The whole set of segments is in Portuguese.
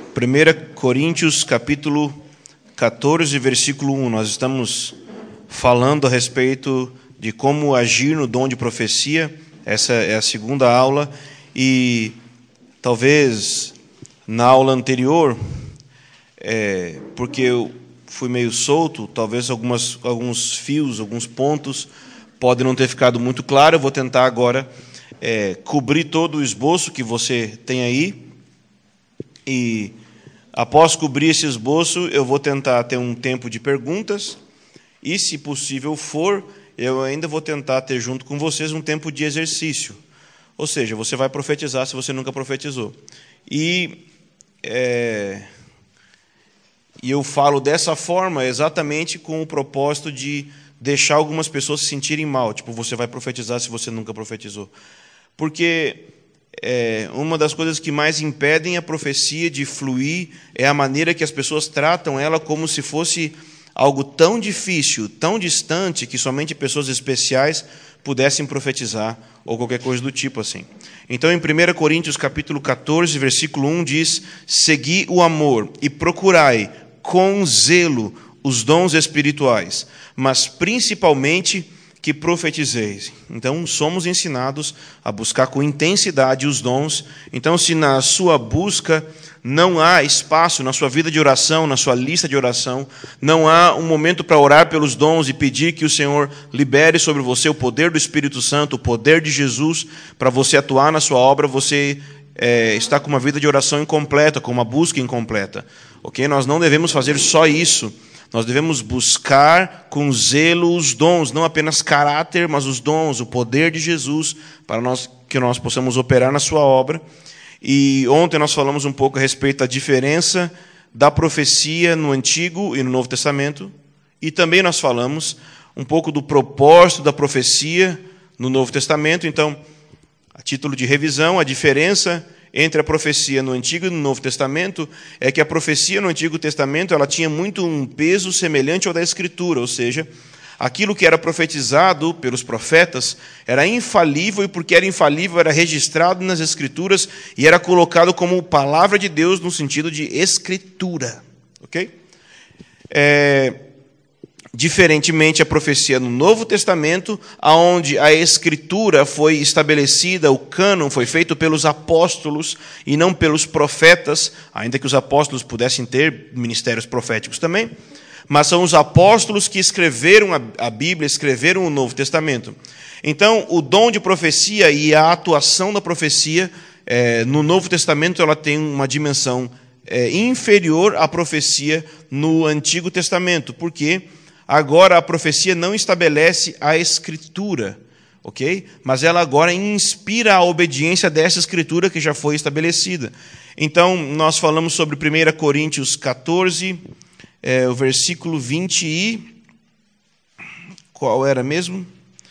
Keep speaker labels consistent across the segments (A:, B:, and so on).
A: 1 Coríntios, capítulo 14, versículo 1. Nós estamos falando a respeito de como agir no dom de profecia. Essa é a segunda aula. E talvez na aula anterior, porque eu fui meio solto, talvez alguns fios, alguns pontos podem não ter ficado muito claro. Eu vou tentar agora cobrir todo o esboço que você tem aí. E após cobrir esse esboço, eu vou tentar ter um tempo de perguntas e, se possível for, eu ainda vou tentar ter junto com vocês um tempo de exercício. Ou seja, você vai profetizar se você nunca profetizou. E eu falo dessa forma exatamente com o propósito de deixar algumas pessoas se sentirem mal. Tipo, você vai profetizar se você nunca profetizou. Porque uma das coisas que mais impedem a profecia de fluir é a maneira que as pessoas tratam ela como se fosse algo tão difícil, tão distante, que somente pessoas especiais pudessem profetizar, ou qualquer coisa do tipo assim. Então, em 1 Coríntios, capítulo 14, versículo 1, diz: segui o amor e procurai com zelo os dons espirituais, mas principalmente que profetizeis. Então, somos ensinados a buscar com intensidade os dons. Então, se na sua busca não há espaço na sua vida de oração, na sua lista de oração, não há um momento para orar pelos dons e pedir que o Senhor libere sobre você o poder do Espírito Santo, o poder de Jesus, para você atuar na sua obra, você está com uma vida de oração incompleta, com uma busca incompleta. Ok? Nós não devemos fazer só isso. Nós devemos buscar com zelo os dons, não apenas caráter, mas os dons, o poder de Jesus, para que nós possamos operar na sua obra. E ontem nós falamos um pouco a respeito da diferença da profecia no Antigo e no Novo Testamento. E também nós falamos um pouco do propósito da profecia no Novo Testamento. Então, a título de revisão, a diferença entre a profecia no Antigo e no Novo Testamento é que a profecia no Antigo Testamento ela tinha muito um peso semelhante ao da Escritura, ou seja, aquilo que era profetizado pelos profetas era infalível, e porque era infalível era registrado nas Escrituras e era colocado como palavra de Deus no sentido de Escritura. Ok? Diferentemente a profecia no Novo Testamento, onde a Escritura foi estabelecida, o cânon foi feito pelos apóstolos e não pelos profetas, ainda que os apóstolos pudessem ter ministérios proféticos também, mas são os apóstolos que escreveram a Bíblia, escreveram o Novo Testamento. Então, o dom de profecia e a atuação da profecia no Novo Testamento ela tem uma dimensão inferior à profecia no Antigo Testamento, porque agora a profecia não estabelece a Escritura, ok? Mas ela agora inspira a obediência dessa Escritura que já foi estabelecida. Então, nós falamos sobre 1 Coríntios 14, o versículo 20 e... Qual era mesmo?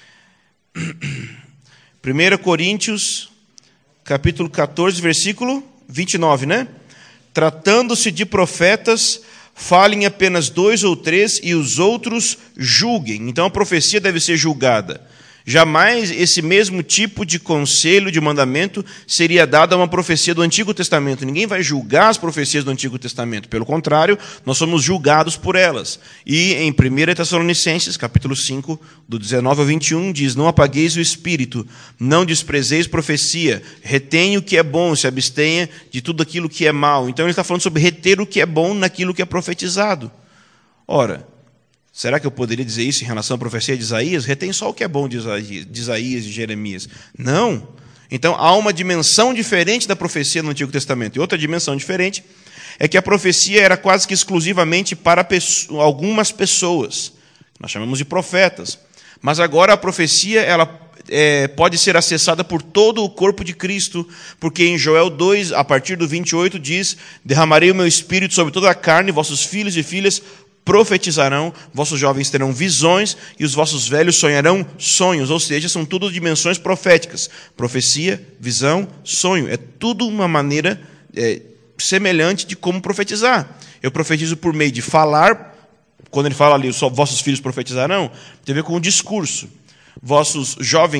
A: 1 Coríntios, capítulo 14, versículo 29, né? Tratando-se de profetas, falem apenas 2 ou 3 e os outros julguem. Então a profecia deve ser julgada. Jamais esse mesmo tipo de conselho, de mandamento, seria dado a uma profecia do Antigo Testamento. Ninguém vai julgar as profecias do Antigo Testamento. Pelo contrário, nós somos julgados por elas. E em 1 Tessalonicenses, capítulo 5, do 19 ao 21, diz: não apagueis o espírito, não desprezeis profecia, retenha o que é bom, se abstenha de tudo aquilo que é mal. Então ele está falando sobre reter o que é bom naquilo que é profetizado. Ora, será que eu poderia dizer isso em relação à profecia de Isaías? Retém só o que é bom de Isaías e Jeremias. Não. Então, há uma dimensão diferente da profecia no Antigo Testamento. E outra dimensão diferente é que a profecia era quase que exclusivamente para algumas pessoas. Nós chamamos de profetas. Mas agora a profecia ela pode ser acessada por todo o corpo de Cristo, porque em Joel 2, a partir do 28, diz: derramarei o meu espírito sobre toda a carne, vossos filhos e filhas profetizarão, vossos jovens terão visões e os vossos velhos sonharão sonhos. Ou seja, são tudo dimensões proféticas. Profecia, visão, sonho. É tudo uma maneira semelhante de como profetizar. Eu profetizo por meio de falar. Quando ele fala ali, vossos filhos profetizarão, tem a ver com o discurso. Vossos jovens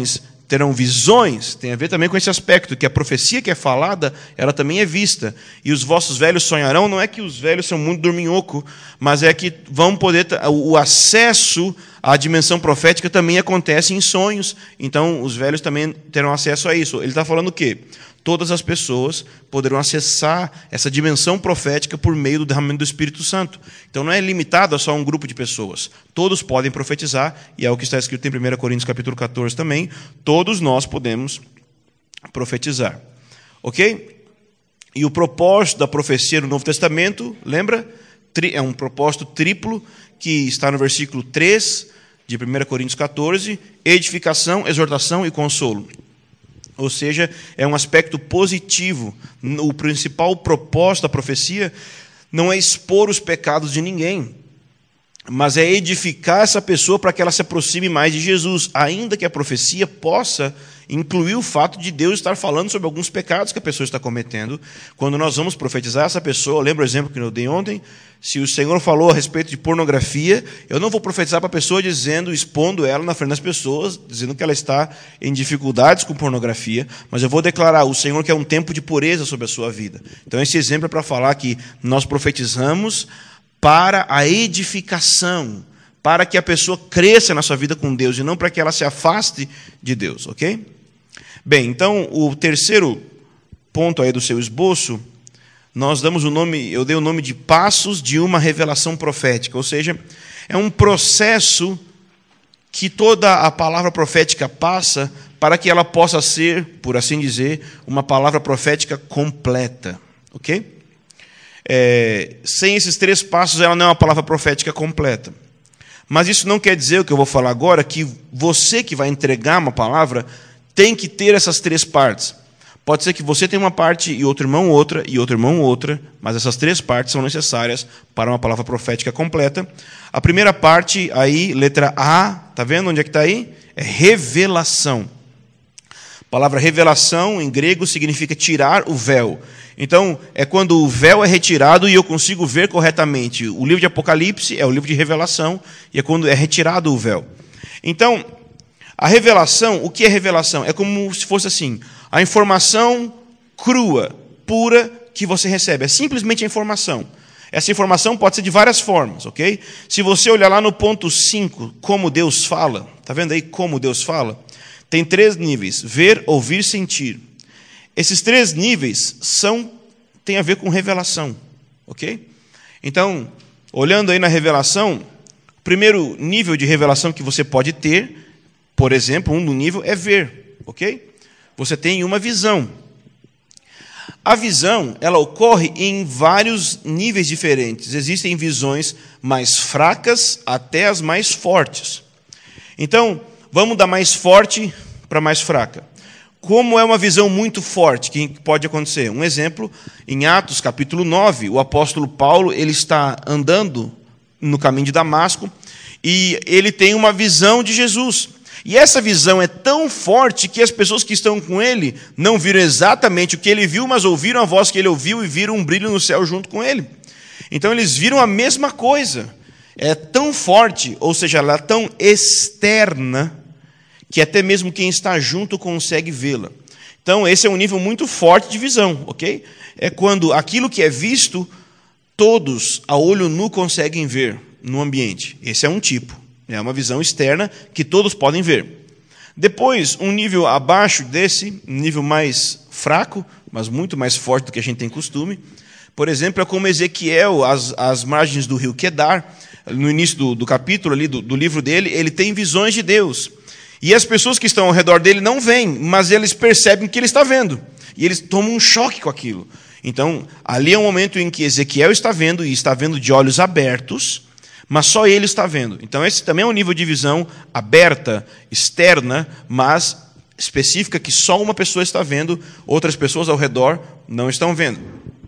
A: terão visões, tem a ver também com esse aspecto, que a profecia que é falada, ela também é vista. E os vossos velhos sonharão, não é que os velhos são muito dorminhoco, mas é que vão poder, o acesso à dimensão profética também acontece em sonhos, então os velhos também terão acesso a isso. Ele está falando o quê? Todas as pessoas poderão acessar essa dimensão profética por meio do derramamento do Espírito Santo. Então não é limitado a só um grupo de pessoas. Todos podem profetizar, e é o que está escrito em 1 Coríntios capítulo 14 também. Todos nós podemos profetizar. Ok? E o propósito da profecia no Novo Testamento, lembra? É um propósito triplo, que está no versículo 3 de 1 Coríntios 14, edificação, exortação e consolo. Ou seja, é um aspecto positivo. O principal propósito da profecia não é expor os pecados de ninguém, mas é edificar essa pessoa para que ela se aproxime mais de Jesus, ainda que a profecia possa incluir o fato de Deus estar falando sobre alguns pecados que a pessoa está cometendo. Quando nós vamos profetizar essa pessoa, lembra o exemplo que eu dei ontem? Se o Senhor falou a respeito de pornografia, eu não vou profetizar para a pessoa expondo ela na frente das pessoas, dizendo que ela está em dificuldades com pornografia, mas eu vou declarar, o Senhor quer um tempo de pureza sobre a sua vida. Então esse exemplo é para falar que nós profetizamos para a edificação, para que a pessoa cresça na sua vida com Deus, e não para que ela se afaste de Deus, ok? Bem, então, o terceiro ponto aí do seu esboço, nós damos o nome, eu dei o nome de passos de uma revelação profética, ou seja, é um processo que toda a palavra profética passa para que ela possa ser, por assim dizer, uma palavra profética completa, ok? Sem esses 3 passos, ela não é uma palavra profética completa. Mas isso não quer dizer, o que eu vou falar agora, que você que vai entregar uma palavra tem que ter essas 3 partes. Pode ser que você tenha uma parte e outro irmão outra, e outro irmão outra, mas essas 3 partes são necessárias para uma palavra profética completa. A primeira parte, aí, letra A, está vendo onde é que está aí? É revelação. A palavra revelação, em grego, significa tirar o véu. Então, é quando o véu é retirado e eu consigo ver corretamente. O livro de Apocalipse é o livro de revelação, e é quando é retirado o véu. Então, a revelação, o que é revelação? É como se fosse assim, a informação crua, pura, que você recebe. É simplesmente a informação. Essa informação pode ser de várias formas, ok? Se você olhar lá no ponto 5, como Deus fala, está vendo aí como Deus fala? Tem 3 níveis, ver, ouvir, sentir. Esses 3 níveis têm a ver com revelação, ok? Então, olhando aí na revelação, o primeiro nível de revelação que você pode ter, por exemplo, um nível é ver, ok? Você tem uma visão. A visão, ela ocorre em vários níveis diferentes. Existem visões mais fracas até as mais fortes. Então, vamos da mais forte para mais fraca. Como é uma visão muito forte, que pode acontecer? Um exemplo, em Atos capítulo 9, o apóstolo Paulo ele está andando no caminho de Damasco e ele tem uma visão de Jesus. E essa visão é tão forte que as pessoas que estão com ele não viram exatamente o que ele viu, mas ouviram a voz que ele ouviu e viram um brilho no céu junto com ele. Então eles viram a mesma coisa. É tão forte, ou seja, ela é tão externa, que até mesmo quem está junto consegue vê-la. Então, esse é um nível muito forte de visão, ok? É quando aquilo que é visto, todos, a olho nu, conseguem ver no ambiente. Esse é um tipo. É uma visão externa que todos podem ver. Depois, um nível abaixo desse, um nível mais fraco, mas muito mais forte do que a gente tem costume. Por exemplo, é como Ezequiel, às margens do rio Quedar, no início do capítulo ali, do livro dele, ele tem visões de Deus. E as pessoas que estão ao redor dele não veem, mas eles percebem que ele está vendo. E eles tomam um choque com aquilo. Então, ali é um momento em que Ezequiel está vendo, e está vendo de olhos abertos, mas só ele está vendo. Então, esse também é um nível de visão aberta, externa, mas específica, que só uma pessoa está vendo, outras pessoas ao redor não estão vendo.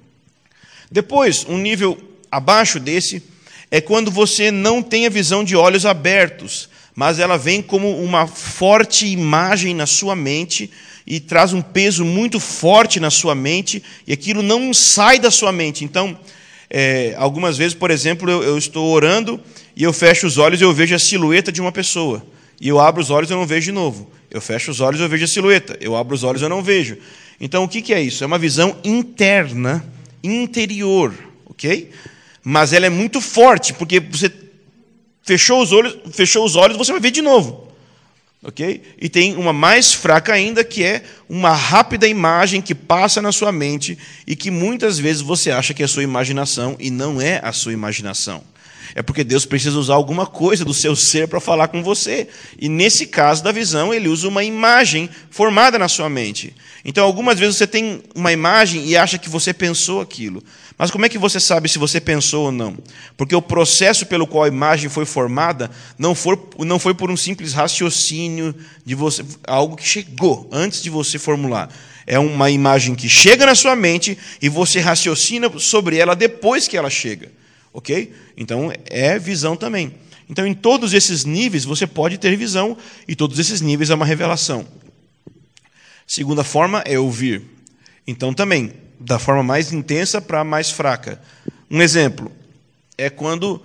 A: Depois, um nível abaixo desse, é quando você não tem a visão de olhos abertos, mas ela vem como uma forte imagem na sua mente e traz um peso muito forte na sua mente, e aquilo não sai da sua mente. Então, algumas vezes, por exemplo, eu estou orando e eu fecho os olhos e eu vejo a silhueta de uma pessoa. E eu abro os olhos e eu não vejo de novo. Eu fecho os olhos e eu vejo a silhueta. Eu abro os olhos e eu não vejo. Então, o que é isso? É uma visão interna, interior, ok? Mas ela é muito forte, porque você fechou os olhos, você vai ver de novo. Ok? E tem uma mais fraca ainda, que é uma rápida imagem que passa na sua mente e que muitas vezes você acha que é a sua imaginação e não é a sua imaginação. É porque Deus precisa usar alguma coisa do seu ser para falar com você. E nesse caso da visão, ele usa uma imagem formada na sua mente. Então, algumas vezes você tem uma imagem e acha que você pensou aquilo. Mas como é que você sabe se você pensou ou não? Porque o processo pelo qual a imagem foi formada não foi por um simples raciocínio de você, algo que chegou antes de você formular. É uma imagem que chega na sua mente e você raciocina sobre ela depois que ela chega. Ok? Então, é visão também. Então, em todos esses níveis, você pode ter visão, e todos esses níveis é uma revelação. Segunda forma é ouvir. Então, também, da forma mais intensa para a mais fraca. Um exemplo é quando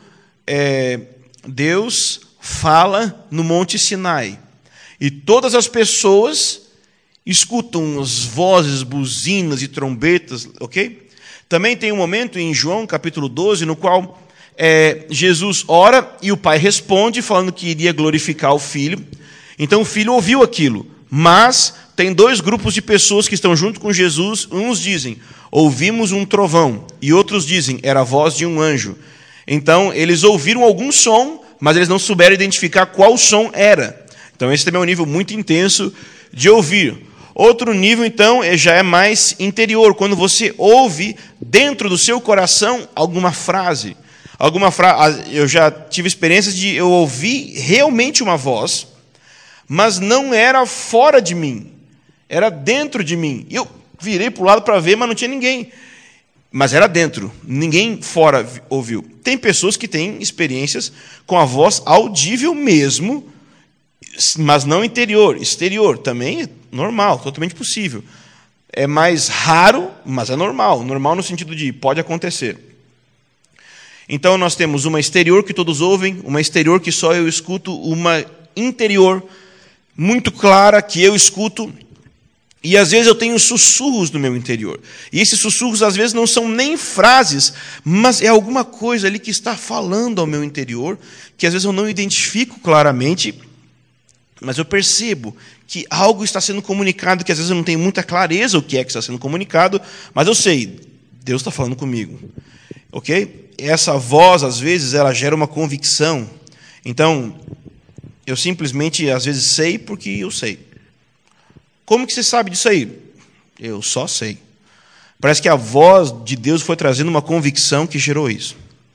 A: Deus fala no Monte Sinai, e todas as pessoas escutam as vozes, buzinas e trombetas, ok? Também tem um momento em João, capítulo 12, no qual Jesus ora e o Pai responde, falando que iria glorificar o Filho. Então o Filho ouviu aquilo, mas tem dois grupos de pessoas que estão junto com Jesus. Uns dizem, ouvimos um trovão, e outros dizem, era a voz de um anjo. Então eles ouviram algum som, mas eles não souberam identificar qual som era. Então esse também é um nível muito intenso de ouvir. Outro nível, então, já é mais interior, quando você ouve dentro do seu coração alguma frase. Eu já tive experiências de eu ouvir realmente uma voz, mas não era fora de mim, era dentro de mim. Eu virei para o lado para ver, mas não tinha ninguém. Mas era dentro, ninguém fora ouviu. Tem pessoas que têm experiências com a voz audível mesmo, mas não interior, exterior. Também é normal, totalmente possível. É mais raro, mas é normal. Normal no sentido de pode acontecer. Então nós temos uma exterior que todos ouvem, uma exterior que só eu escuto, uma interior muito clara que eu escuto, e às vezes eu tenho sussurros no meu interior. E esses sussurros às vezes não são nem frases, mas é alguma coisa ali que está falando ao meu interior, que às vezes eu não identifico claramente, mas eu percebo que algo está sendo comunicado, que às vezes eu não tenho muita clareza o que é que está sendo comunicado, mas eu sei, Deus está falando comigo. Ok? Essa voz, às vezes, ela gera uma convicção. Então, eu simplesmente, às vezes, sei porque eu sei. Como que você sabe disso aí? Eu só sei. Parece que a voz de Deus foi trazendo uma convicção que gerou isso.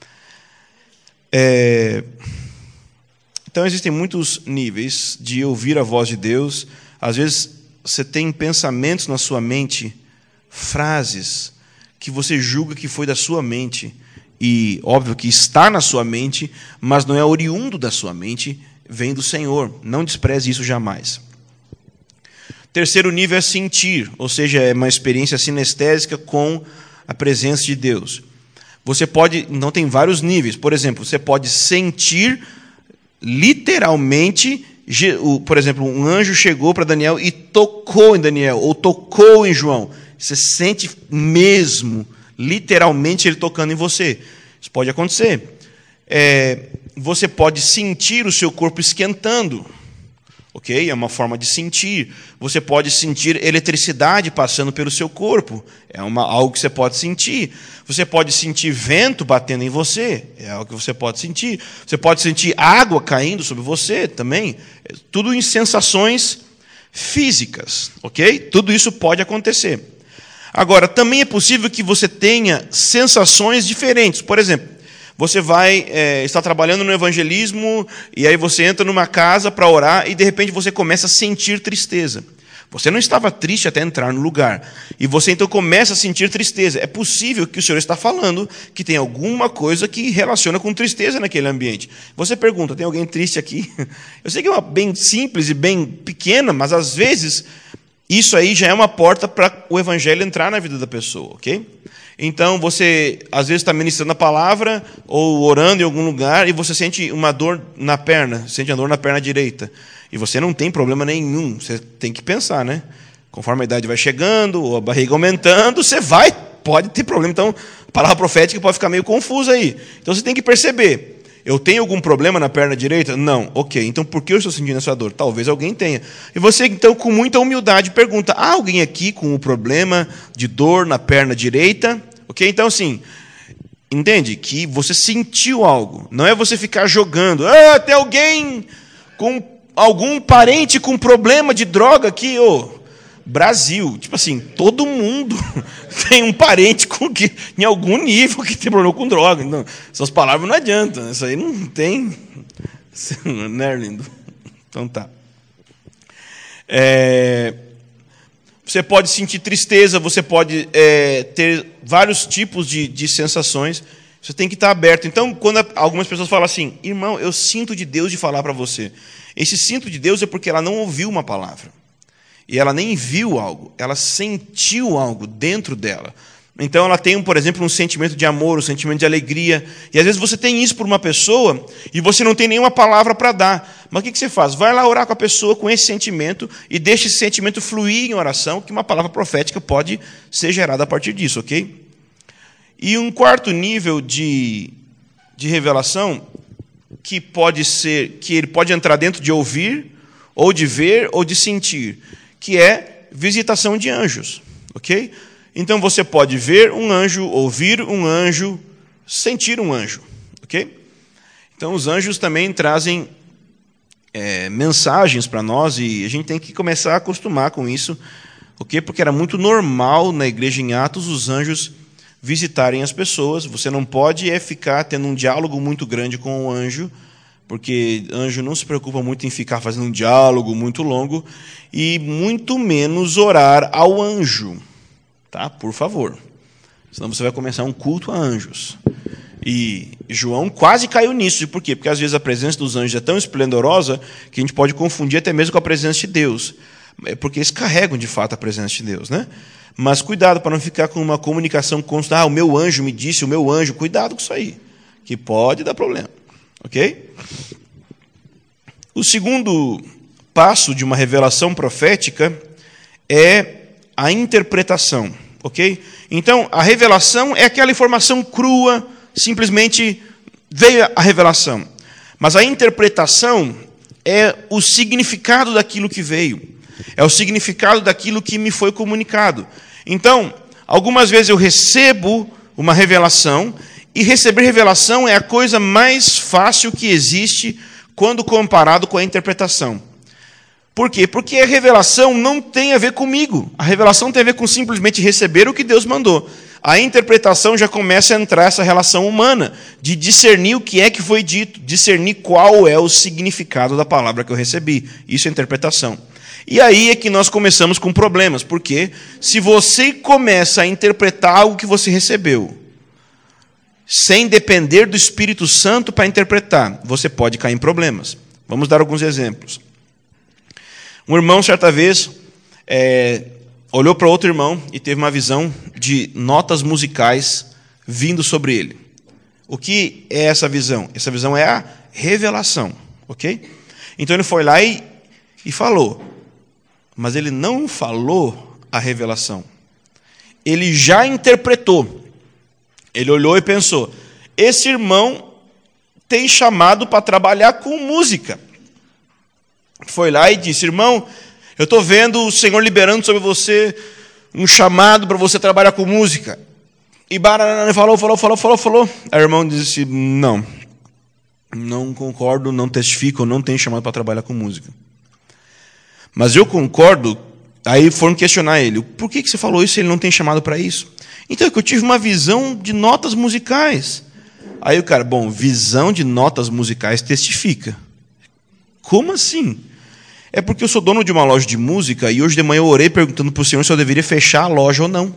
A: Então, existem muitos níveis de ouvir a voz de Deus. Às vezes, você tem pensamentos na sua mente, frases que você julga que foi da sua mente, e óbvio que está na sua mente, mas não é oriundo da sua mente, vem do Senhor. Não despreze isso jamais. Terceiro nível é sentir, ou seja, é uma experiência sinestésica com a presença de Deus. Você pode, não tem vários níveis. Por exemplo, você pode sentir literalmente, por exemplo, um anjo chegou para Daniel e tocou em Daniel, ou tocou em João. Você sente mesmo, literalmente, ele tocando em você. Isso pode acontecer. Você pode sentir o seu corpo esquentando. Ok? É uma forma de sentir. Você pode sentir eletricidade passando pelo seu corpo. É algo que você pode sentir. Você pode sentir vento batendo em você. É algo que você pode sentir. Você pode sentir água caindo sobre você também. Tudo em sensações físicas. Ok? Tudo isso pode acontecer. Agora, também é possível que você tenha sensações diferentes. Por exemplo, você está trabalhando no evangelismo e aí você entra numa casa para orar e de repente você começa a sentir tristeza. Você não estava triste até entrar no lugar. E você então começa a sentir tristeza. É possível que o Senhor está falando que tem alguma coisa que relaciona com tristeza naquele ambiente. Você pergunta, tem alguém triste aqui? Eu sei que é uma bem simples e bem pequena, mas às vezes Isso aí já é uma porta para o evangelho entrar na vida da pessoa, ok? Então, você, às vezes, está ministrando a palavra ou orando em algum lugar e você sente uma dor na perna, sente uma dor na perna direita. E você não tem problema nenhum. Você tem que pensar, né? Conforme a idade vai chegando, ou a barriga aumentando, você pode ter problema. Então, a palavra profética pode ficar meio confusa aí. Então, você tem que perceber. Eu tenho algum problema na perna direita? Não. Ok. Então, por que eu estou sentindo essa dor? Talvez alguém tenha. E você, então, com muita humildade, pergunta: há alguém aqui com um problema de dor na perna direita? Ok? Então, assim, entende que você sentiu algo. Não é você ficar jogando. Tem alguém com algum parente com problema de droga aqui? Brasil. Tipo assim, todo mundo tem um parente em algum nível que tem problema com droga. Então, essas palavras não adiantam. Isso aí não tem. Né, lindo? Então tá. Você pode sentir tristeza, você pode ter vários tipos de sensações. Você tem que estar aberto. Então, quando algumas pessoas falam assim: irmão, eu sinto de Deus de falar para você. Esse sinto de Deus é porque ela não ouviu uma palavra. E ela nem viu algo, ela sentiu algo dentro dela. Então ela tem, por exemplo, um sentimento de amor, um sentimento de alegria. E às vezes você tem isso por uma pessoa e você não tem nenhuma palavra para dar. Mas o que você faz? Vai lá orar com a pessoa com esse sentimento e deixa esse sentimento fluir em oração, que uma palavra profética pode ser gerada a partir disso, ok? E um quarto nível de revelação, que ele pode entrar dentro de ouvir, ou de ver, ou de sentir, que é visitação de anjos, ok? Então você pode ver um anjo, ouvir um anjo, sentir um anjo, ok? Então os anjos também trazem mensagens para nós e a gente tem que começar a acostumar com isso, ok? Porque era muito normal na igreja em Atos os anjos visitarem as pessoas. Você não pode ficar tendo um diálogo muito grande com o anjo, porque anjo não se preocupa muito em ficar fazendo um diálogo muito longo, e muito menos orar ao anjo. Tá? Por favor. Senão você vai começar um culto a anjos. E João quase caiu nisso. Por quê? Porque às vezes a presença dos anjos é tão esplendorosa que a gente pode confundir até mesmo com a presença de Deus. Porque eles carregam de fato a presença de Deus, né? Mas cuidado para não ficar com uma comunicação constante. O meu anjo me disse, o meu anjo. Cuidado com isso aí, que pode dar problema. Ok? O segundo passo de uma revelação profética é a interpretação. Ok? Então, a revelação é aquela informação crua, simplesmente veio a revelação. Mas a interpretação é o significado daquilo que veio. É o significado daquilo que me foi comunicado. Então, algumas vezes eu recebo uma revelação, e receber revelação é a coisa mais fácil que existe quando comparado com a interpretação. Por quê? Porque a revelação não tem a ver comigo. A revelação tem a ver com simplesmente receber o que Deus mandou. A interpretação já começa a entrar essa relação humana, de discernir o que é que foi dito, discernir qual é o significado da palavra que eu recebi. Isso é interpretação. E aí é que nós começamos com problemas, porque se você começa a interpretar algo que você recebeu, sem depender do Espírito Santo para interpretar, você pode cair em problemas. Vamos dar alguns exemplos. Um irmão, certa vez, olhou para outro irmão e teve uma visão de notas musicais vindo sobre ele. O que é essa visão? Essa visão é a revelação, ok? Então ele foi lá e falou, mas ele não falou a revelação. Ele já interpretou. Ele olhou e pensou, esse irmão tem chamado para trabalhar com música. Foi lá e disse, irmão, eu estou vendo o Senhor liberando sobre você um chamado para você trabalhar com música. E falou. Aí o irmão disse, não concordo, não testifico, eu não tenho chamado para trabalhar com música. Mas eu concordo. Aí foram questionar ele, por que você falou isso se ele não tem chamado para isso? Então é que eu tive uma visão de notas musicais. Aí o cara, visão de notas musicais testifica. Como assim? É porque eu sou dono de uma loja de música e hoje de manhã eu orei perguntando para o Senhor se eu deveria fechar a loja ou não.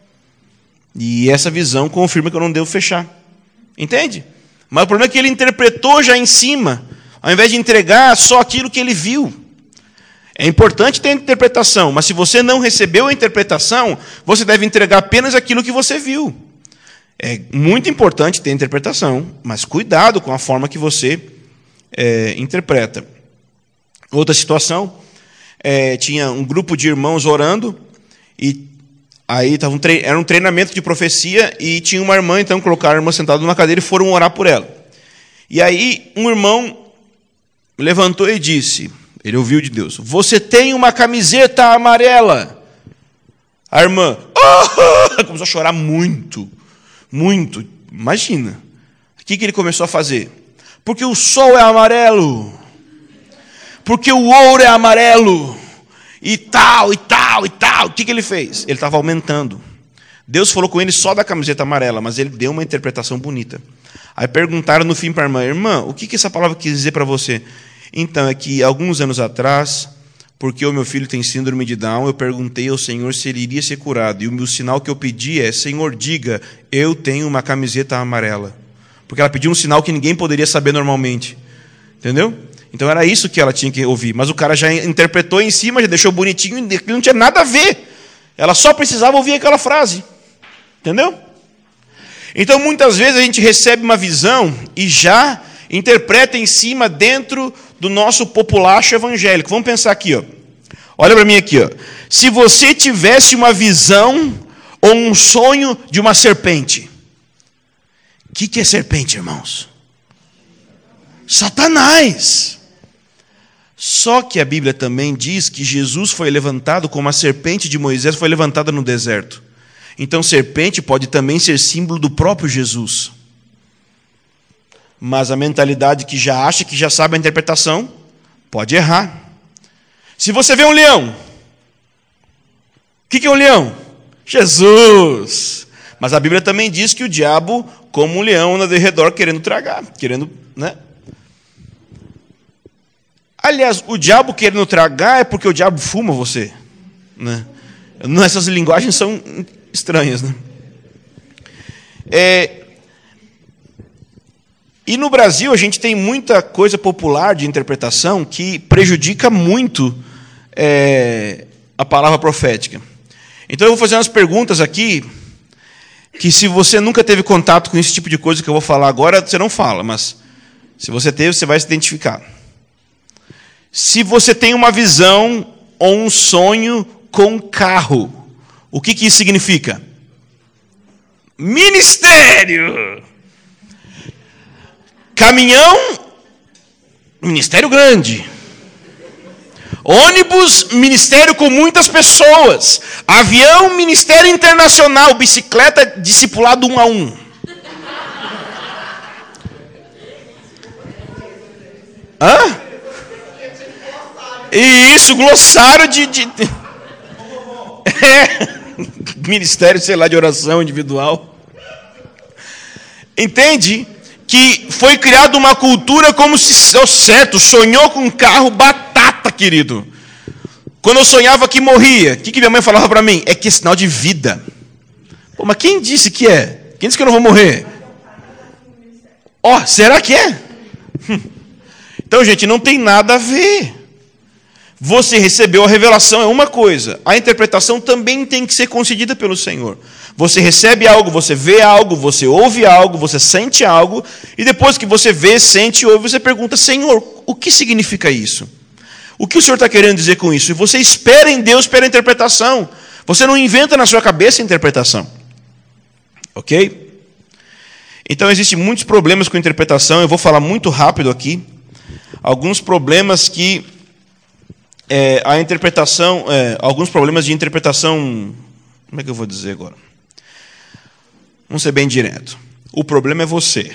A: E essa visão confirma que eu não devo fechar. Entende? Mas o problema é que ele interpretou já em cima, ao invés de entregar só aquilo que ele viu. É importante ter interpretação, mas se você não recebeu a interpretação, você deve entregar apenas aquilo que você viu. É muito importante ter interpretação, mas cuidado com a forma que você interpreta. Outra situação, tinha um grupo de irmãos orando, e aí era um treinamento de profecia, e tinha uma irmã, então colocaram a irmã sentada numa cadeira e foram orar por ela. E aí um irmão levantou e disse, ele ouviu de Deus, você tem uma camiseta amarela. A irmã começou a chorar muito, muito. Imagina. O que ele começou a fazer? Porque o sol é amarelo. Porque o ouro é amarelo. E tal, e tal, e tal. O que ele fez? Ele estava aumentando. Deus falou com ele só da camiseta amarela, mas ele deu uma interpretação bonita. Aí perguntaram no fim para a irmã, irmã, o que essa palavra quis dizer para você? Então, é que alguns anos atrás, porque o meu filho tem síndrome de Down, eu perguntei ao Senhor se ele iria ser curado. E o sinal que eu pedi é, Senhor, diga, eu tenho uma camiseta amarela. Porque ela pediu um sinal que ninguém poderia saber normalmente. Entendeu? Então era isso que ela tinha que ouvir. Mas o cara já interpretou em cima, já deixou bonitinho, e não tinha nada a ver. Ela só precisava ouvir aquela frase. Entendeu? Então, muitas vezes a gente recebe uma visão e já interpreta em cima dentro do nosso populacho evangélico. Vamos pensar aqui, ó. Olha para mim aqui, ó. Se você tivesse uma visão ou um sonho de uma serpente. O que é serpente, irmãos? Satanás. Só que a Bíblia também diz que Jesus foi levantado como a serpente de Moisés foi levantada no deserto. Então, serpente pode também ser símbolo do próprio Jesus. Mas a mentalidade que já acha que já sabe a interpretação, pode errar. Se você vê um leão, o que é um leão? Jesus! Mas a Bíblia também diz que o diabo, como um leão, anda de redor querendo tragar, querendo, né? Aliás, o diabo querendo tragar é porque o diabo fuma você, né? Essas linguagens são estranhas, né? E no Brasil a gente tem muita coisa popular de interpretação que prejudica muito a palavra profética. Então eu vou fazer umas perguntas aqui que se você nunca teve contato com esse tipo de coisa que eu vou falar agora, você não fala, mas se você teve, você vai se identificar. Se você tem uma visão ou um sonho com carro, o que isso significa? Ministério! Caminhão, ministério grande. Ônibus, ministério com muitas pessoas. Avião, ministério internacional. Bicicleta, discipulado 1 a 1. Hã? E isso, glossário de... Ministério, sei lá, de oração individual. Entende? Que foi criada uma cultura como se deu certo, sonhou com um carro batata, querido. Quando eu sonhava que morria, o que minha mãe falava para mim? É que é sinal de vida. Pô, mas quem disse que é? Quem disse que eu não vou morrer? Ó, será que é? Então, gente, não tem nada a ver. Você recebeu a revelação, é uma coisa. A interpretação também tem que ser concedida pelo Senhor. Você recebe algo, você vê algo, você ouve algo, você sente algo, e depois que você vê, sente e ouve, você pergunta, Senhor, o que significa isso? O que o Senhor está querendo dizer com isso? E você espera em Deus pela interpretação. Você não inventa na sua cabeça a interpretação. Ok? Então, existem muitos problemas com interpretação, eu vou falar muito rápido aqui. Alguns problemas que... a interpretação, alguns problemas de interpretação, como é que eu vou dizer agora? Vamos ser bem direto. O problema é você.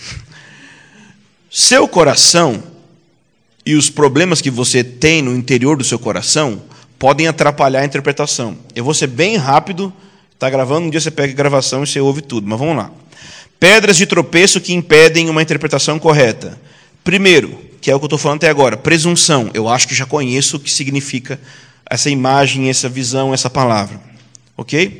A: Seu coração e os problemas que você tem no interior do seu coração podem atrapalhar a interpretação. Eu vou ser bem rápido, está gravando, um dia você pega a gravação e você ouve tudo, mas vamos lá. Pedras de tropeço que impedem uma interpretação correta. Primeiro, que é o que eu estou falando até agora, presunção. Eu acho que já conheço o que significa essa imagem, essa visão, essa palavra. Ok?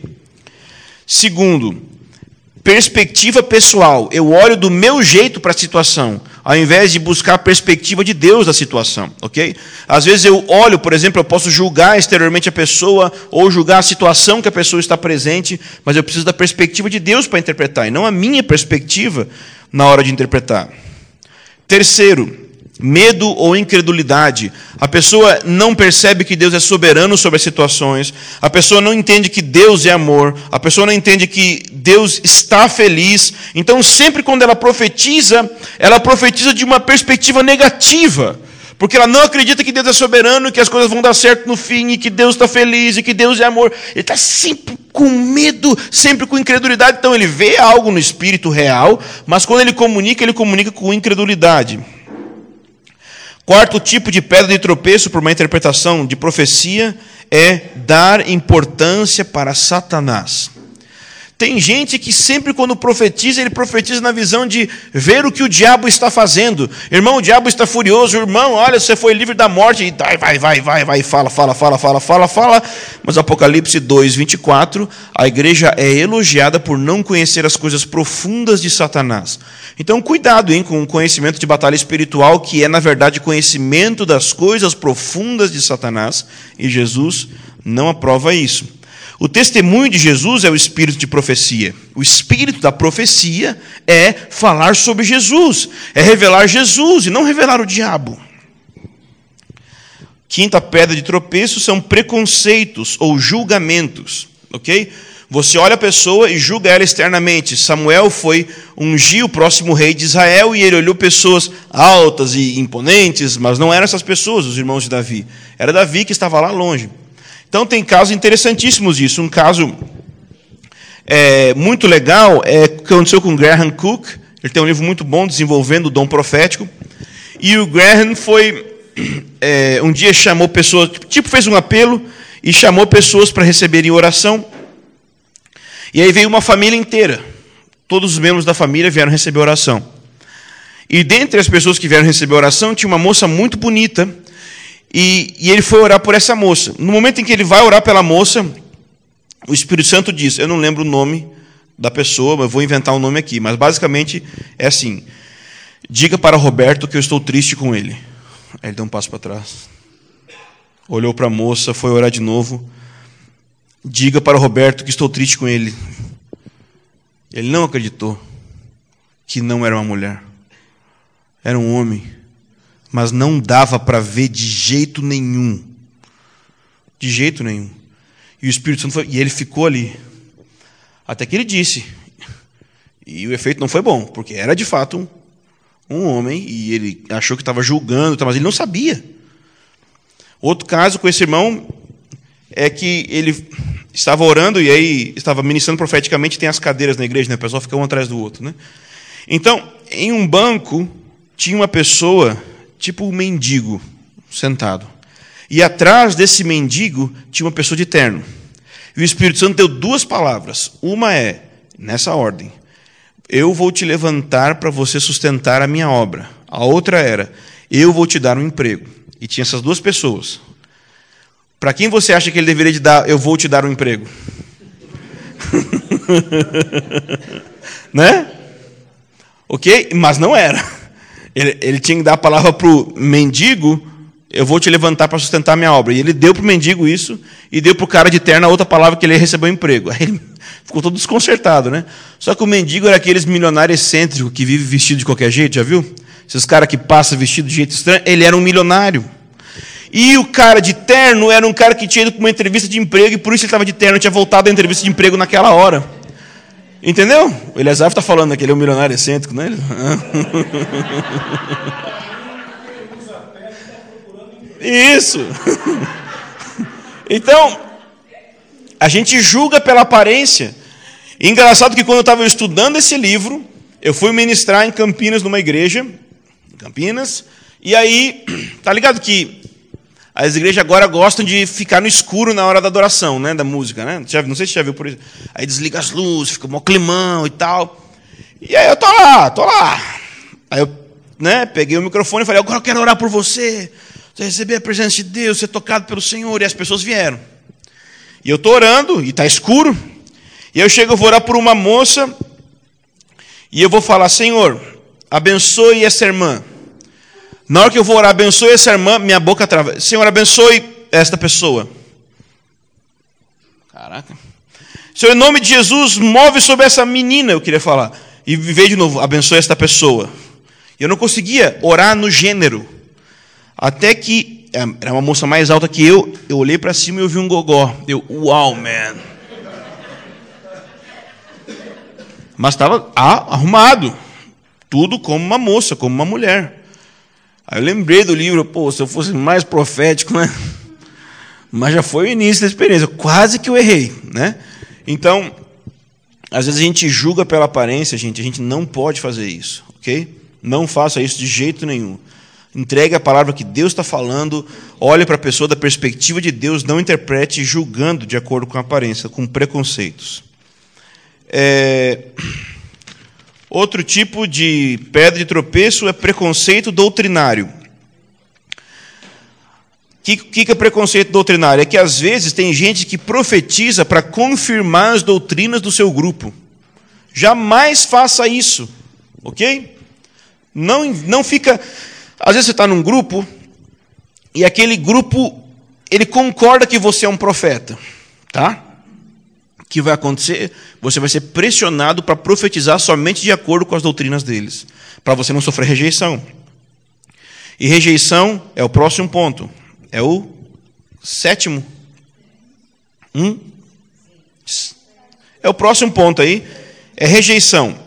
A: Segundo, perspectiva pessoal. Eu olho do meu jeito para a situação. ao invés de buscar a perspectiva de Deus da situação, ok? Às vezes eu olho, por exemplo, eu posso julgar exteriormente a pessoa ou julgar a situação que a pessoa está presente, mas eu preciso da perspectiva de Deus para interpretar, e não a minha perspectiva na hora de interpretar. Terceiro, medo ou incredulidade. A pessoa não percebe que Deus é soberano sobre as situações. A pessoa não entende que Deus é amor. A pessoa não entende que Deus está feliz. Então, sempre quando ela profetiza de uma perspectiva negativa. Porque ela não acredita que Deus é soberano, que as coisas vão dar certo no fim, e que Deus está feliz, e que Deus é amor. Ele está sempre com medo, sempre com incredulidade. Então, ele vê algo no espírito real, mas quando ele comunica com incredulidade. Quarto tipo de pedra de tropeço por uma interpretação de profecia é dar importância para Satanás. Tem gente que sempre quando profetiza, ele profetiza na visão de ver o que o diabo está fazendo. Irmão, o diabo está furioso. Irmão, olha, você foi livre da morte. E vai, fala. Mas Apocalipse 2:24, a igreja é elogiada por não conhecer as coisas profundas de Satanás. Então, cuidado com o conhecimento de batalha espiritual, que é, na verdade, conhecimento das coisas profundas de Satanás. E Jesus não aprova isso. O testemunho de Jesus é o espírito de profecia. O espírito da profecia é falar sobre Jesus, é revelar Jesus e não revelar o diabo. Quinta pedra de tropeço são preconceitos ou julgamentos, ok? Você olha a pessoa e julga ela externamente. Samuel foi ungir o próximo rei de Israel e ele olhou pessoas altas e imponentes, mas não eram essas pessoas, os irmãos de Davi. Era Davi que estava lá longe. Então, tem casos interessantíssimos disso. Um caso muito legal é o que aconteceu com Graham Cook. Ele tem um livro muito bom, Desenvolvendo o Dom Profético. E o Graham um dia chamou pessoas, fez um apelo e chamou pessoas para receberem oração. E aí veio uma família inteira. Todos os membros da família vieram receber oração. E dentre as pessoas que vieram receber oração, tinha uma moça muito bonita. E ele foi orar por essa moça. No momento em que ele vai orar pela moça, o Espírito Santo diz, eu não lembro o nome da pessoa, eu vou inventar um nome aqui, mas basicamente é assim, diga para Roberto que eu estou triste com ele. Aí ele deu um passo para trás, olhou para a moça, foi orar de novo, diga para Roberto que estou triste com ele. Ele não acreditou que não era uma mulher, era um homem. Mas não dava para ver de jeito nenhum. De jeito nenhum. E o Espírito Santo e ele ficou ali. Até que ele disse. E o efeito não foi bom, porque era de fato um homem, e ele achou que estava julgando, mas ele não sabia. Outro caso com esse irmão é que ele estava orando, e aí estava ministrando profeticamente, tem as cadeiras na igreja, né? O pessoal fica um atrás do outro, né? Então, em um banco, tinha uma pessoa, tipo um mendigo, sentado. E atrás desse mendigo tinha uma pessoa de terno. E o Espírito Santo deu duas palavras. Uma é, nessa ordem, eu vou te levantar para você sustentar a minha obra. A outra era, eu vou te dar um emprego. E tinha essas duas pessoas. Para quem você acha que ele deveria dar, eu vou te dar um emprego? Né? Ok? Mas não era. Ele tinha que dar a palavra para o mendigo, eu vou te levantar para sustentar a minha obra. E ele deu para o mendigo isso, e deu para o cara de terno a outra palavra que ele recebeu emprego. Aí ele ficou todo desconcertado, né? Só que o mendigo era aqueles milionários excêntricos que vive vestido de qualquer jeito, já viu? Esses caras que passam vestido de jeito estranho, ele era um milionário. E o cara de terno era um cara que tinha ido para uma entrevista de emprego, e por isso ele estava de terno, tinha voltado da entrevista de emprego naquela hora. Entendeu? O Eliezer está falando que ele é um milionário excêntrico, né? Isso. Então, a gente julga pela aparência. E engraçado que quando eu estava estudando esse livro, eu fui ministrar em Campinas, numa igreja, em Campinas, e aí, tá ligado que as igrejas agora gostam de ficar no escuro na hora da adoração, né, da música, né? Não sei se você já viu por isso. Aí desliga as luzes, fica um climão e tal. E aí eu tô lá. Aí eu, peguei o microfone e falei, agora eu quero orar por você. Você receber a presença de Deus, ser tocado pelo Senhor. E as pessoas vieram. E eu tô orando, e tá escuro. E eu vou orar por uma moça, e eu vou falar, Senhor, abençoe essa irmã. Na hora que eu vou orar, abençoe essa irmã, minha boca trava. Senhor, abençoe esta pessoa. Caraca. Senhor, em nome de Jesus, move sobre essa menina, eu queria falar. E veio de novo, abençoe esta pessoa. Eu não conseguia orar no gênero. Até que, era uma moça mais alta que eu olhei para cima e eu vi um gogó. Uau, man. Mas estava arrumado. Tudo como uma moça, como uma mulher. Aí eu lembrei do livro, se eu fosse mais profético, né? Mas já foi o início da experiência. Quase que eu errei, né? Então, às vezes a gente julga pela aparência, gente. A gente não pode fazer isso, ok? Não faça isso de jeito nenhum. Entregue a palavra que Deus está falando. Olhe para a pessoa da perspectiva de Deus. Não interprete julgando de acordo com a aparência, com preconceitos. Outro tipo de pedra de tropeço é preconceito doutrinário. O que é preconceito doutrinário? É que às vezes tem gente que profetiza para confirmar as doutrinas do seu grupo. Jamais faça isso, ok? Não fica... Às vezes você está num grupo e aquele grupo ele concorda que você é um profeta, tá? O que vai acontecer? Você vai ser pressionado para profetizar somente de acordo com as doutrinas deles, para você não sofrer rejeição. E rejeição é o próximo ponto. É o 7º. É o próximo ponto aí. É rejeição.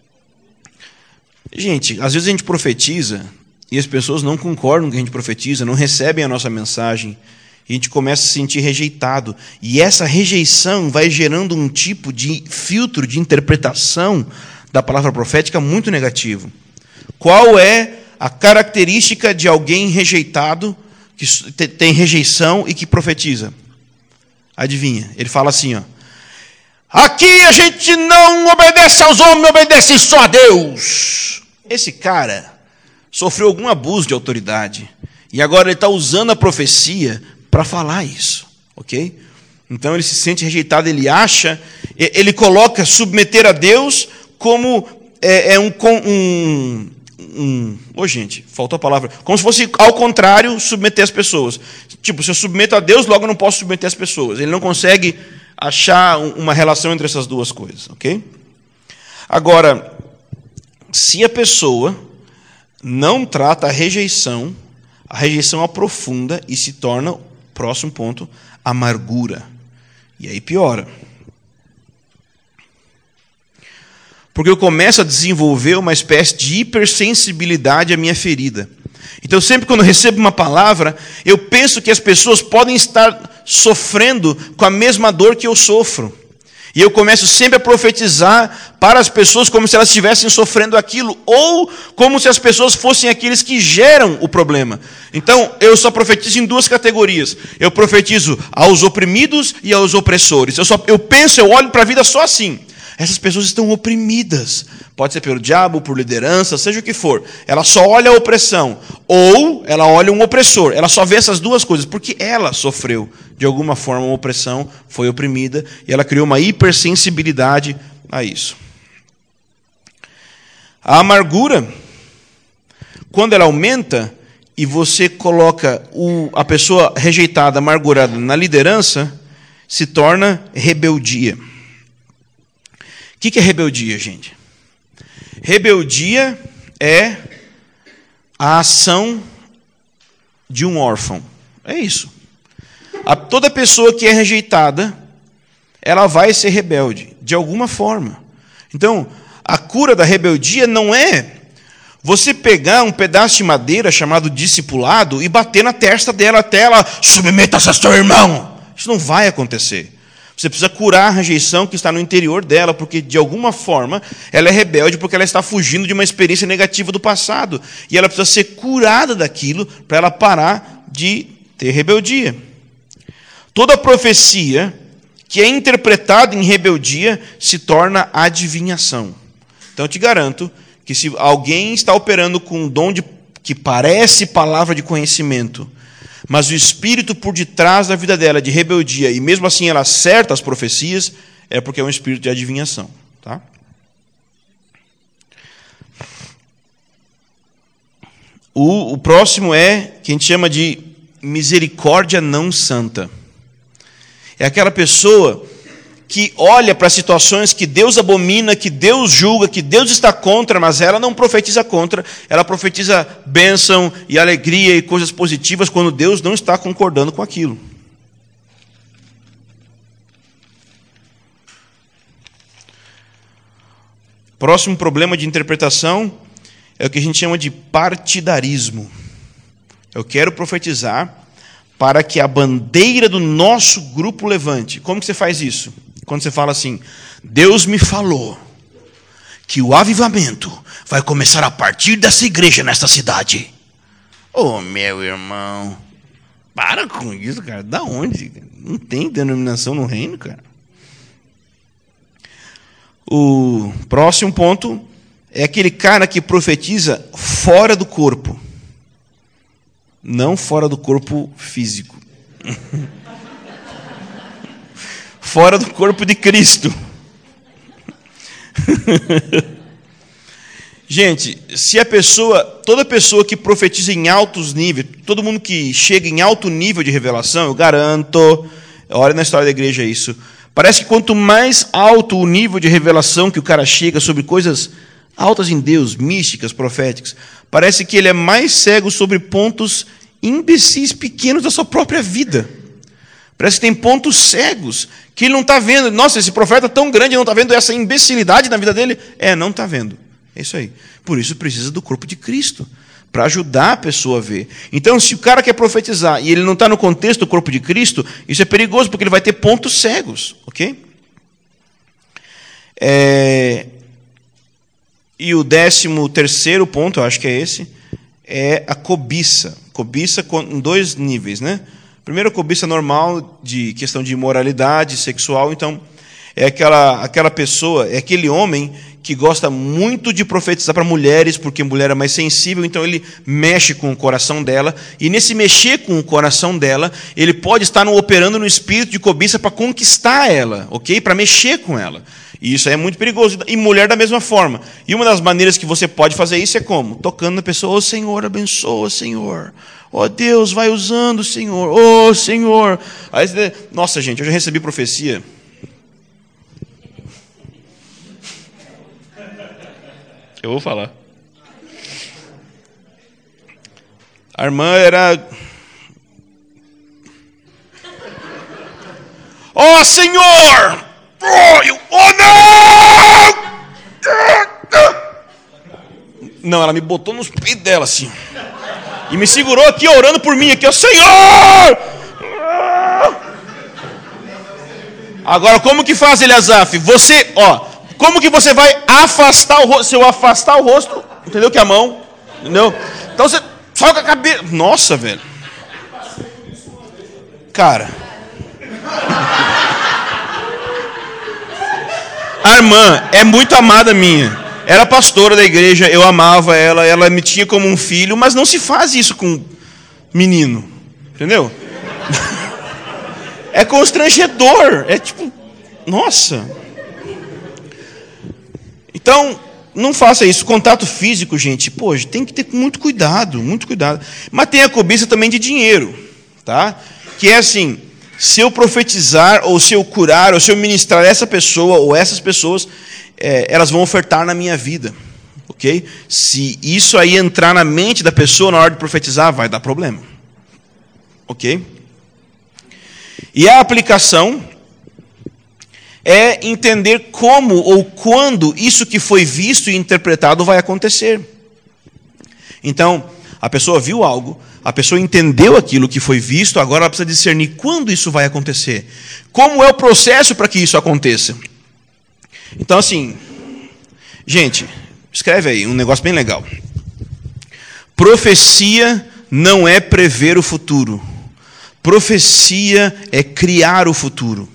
A: Gente, às vezes a gente profetiza e as pessoas não concordam com o que a gente profetiza, não recebem a nossa mensagem, e a gente começa a se sentir rejeitado. E essa rejeição vai gerando um tipo de filtro de interpretação da palavra profética muito negativo. Qual é a característica de alguém rejeitado, que tem rejeição e que profetiza? Adivinha? Ele fala assim, ó: aqui a gente não obedece aos homens, obedece só a Deus. Esse cara sofreu algum abuso de autoridade e agora ele está usando a profecia para falar isso, ok? Então ele se sente rejeitado, ele coloca submeter a Deus como gente, faltou a palavra. Como se fosse ao contrário, submeter as pessoas. Tipo, se eu submeto a Deus, logo eu não posso submeter as pessoas. Ele não consegue achar uma relação entre essas duas coisas, ok? Agora, se a pessoa não trata a rejeição aprofunda e se torna, próximo ponto, amargura. E aí piora. Porque eu começo a desenvolver uma espécie de hipersensibilidade à minha ferida. Então, sempre quando eu recebo uma palavra, eu penso que as pessoas podem estar sofrendo com a mesma dor que eu sofro. E eu começo sempre a profetizar para as pessoas como se elas estivessem sofrendo aquilo, ou como se as pessoas fossem aqueles que geram o problema. Então, eu só profetizo em duas categorias. Eu profetizo aos oprimidos e aos opressores. Eu olho para a vida só assim. Essas pessoas estão oprimidas. Pode ser pelo diabo, por liderança, seja o que for. Ela só olha a opressão. Ou ela olha um opressor. Ela só vê essas duas coisas. Porque ela sofreu, de alguma forma, uma opressão, foi oprimida. E ela criou uma hipersensibilidade a isso. A amargura, quando ela aumenta, e você coloca a pessoa rejeitada, amargurada na liderança, se torna rebeldia. O que é rebeldia, gente? Rebeldia é a ação de um órfão. É isso. Toda pessoa que é rejeitada, ela vai ser rebelde, de alguma forma. Então, a cura da rebeldia não é você pegar um pedaço de madeira chamado discipulado e bater na testa dela até ela submeta-se a seu irmão. Isso não vai acontecer. Você precisa curar a rejeição que está no interior dela, porque, de alguma forma, ela é rebelde porque ela está fugindo de uma experiência negativa do passado. E ela precisa ser curada daquilo para ela parar de ter rebeldia. Toda profecia que é interpretada em rebeldia se torna adivinhação. Então, eu te garanto que se alguém está operando com um dom que parece palavra de conhecimento, mas o espírito por detrás da vida dela de rebeldia, e mesmo assim ela acerta as profecias, é porque é um espírito de adivinhação. Tá? O próximo é que a gente chama de misericórdia não santa. É aquela pessoa que olha para situações que Deus abomina, que Deus julga, que Deus está contra, mas ela não profetiza contra, ela profetiza bênção e alegria e coisas positivas quando Deus não está concordando com aquilo. Próximo problema de interpretação é o que a gente chama de partidarismo. Eu quero profetizar para que a bandeira do nosso grupo levante. Como que você faz isso? Quando você fala assim, Deus me falou que o avivamento vai começar a partir dessa igreja nesta cidade. Ô, meu irmão, para com isso, cara. Da onde? Não tem denominação no reino, cara. O próximo ponto é aquele cara que profetiza fora do corpo. Não fora do corpo físico. Fora do corpo de Cristo. Gente, se toda pessoa que profetiza em altos níveis, todo mundo que chega em alto nível de revelação, eu garanto, olha na história da igreja isso, parece que quanto mais alto o nível de revelação que o cara chega sobre coisas altas em Deus, místicas, proféticas, parece que ele é mais cego sobre pontos imbecis pequenos da sua própria vida. Parece que tem pontos cegos que ele não está vendo. Nossa, esse profeta é tão grande, não está vendo essa imbecilidade na vida dele? Não está vendo. É isso aí. Por isso precisa do corpo de Cristo, para ajudar a pessoa a ver. Então, se o cara quer profetizar e ele não está no contexto do corpo de Cristo, isso é perigoso, porque ele vai ter pontos cegos. Ok? E o 13º ponto, eu acho que é esse, é a cobiça. Cobiça em 2 níveis, né? Primeiro, a cobiça normal, de questão de imoralidade sexual. Então, é aquela pessoa, é aquele homem que gosta muito de profetizar para mulheres, porque a mulher é mais sensível, então ele mexe com o coração dela, e nesse mexer com o coração dela, ele pode estar operando no espírito de cobiça para conquistar ela, ok? Para mexer com ela. E isso é muito perigoso. E mulher da mesma forma. E uma das maneiras que você pode fazer isso é como? Tocando na pessoa, ô Senhor, abençoa, Senhor. Ó Deus, vai usando, Senhor. Ô Senhor. Aí, nossa, gente, eu já recebi profecia. Eu vou falar. A irmã era... Ó Senhor! Oh, não! Não, ela me botou nos peitos dela assim. E me segurou aqui, orando por mim, aqui, ó, Senhor! Agora, como que faz, Eliasaf? Você, como que você vai afastar o rosto? Se eu afastar o rosto, entendeu? Que é a mão, entendeu? Então você só com a cabeça. Nossa, velho. Cara. A irmã é muito amada minha. Era pastora da igreja, eu amava ela, ela me tinha como um filho, mas não se faz isso com menino. Entendeu? É constrangedor. É tipo, nossa. Então, não faça isso. Contato físico, gente, tem que ter muito cuidado, muito cuidado. Mas tem a cobiça também de dinheiro, tá? Que é assim, se eu profetizar, ou se eu curar, ou se eu ministrar essa pessoa, ou essas pessoas, elas vão ofertar na minha vida, ok? Se isso aí entrar na mente da pessoa na hora de profetizar, vai dar problema, ok? E a aplicação é entender como ou quando isso que foi visto e interpretado vai acontecer. Então, a pessoa viu algo, a pessoa entendeu aquilo que foi visto, agora ela precisa discernir quando isso vai acontecer. Como é o processo para que isso aconteça? Então, assim, gente, escreve aí um negócio bem legal. Profecia não é prever o futuro. Profecia é criar o futuro.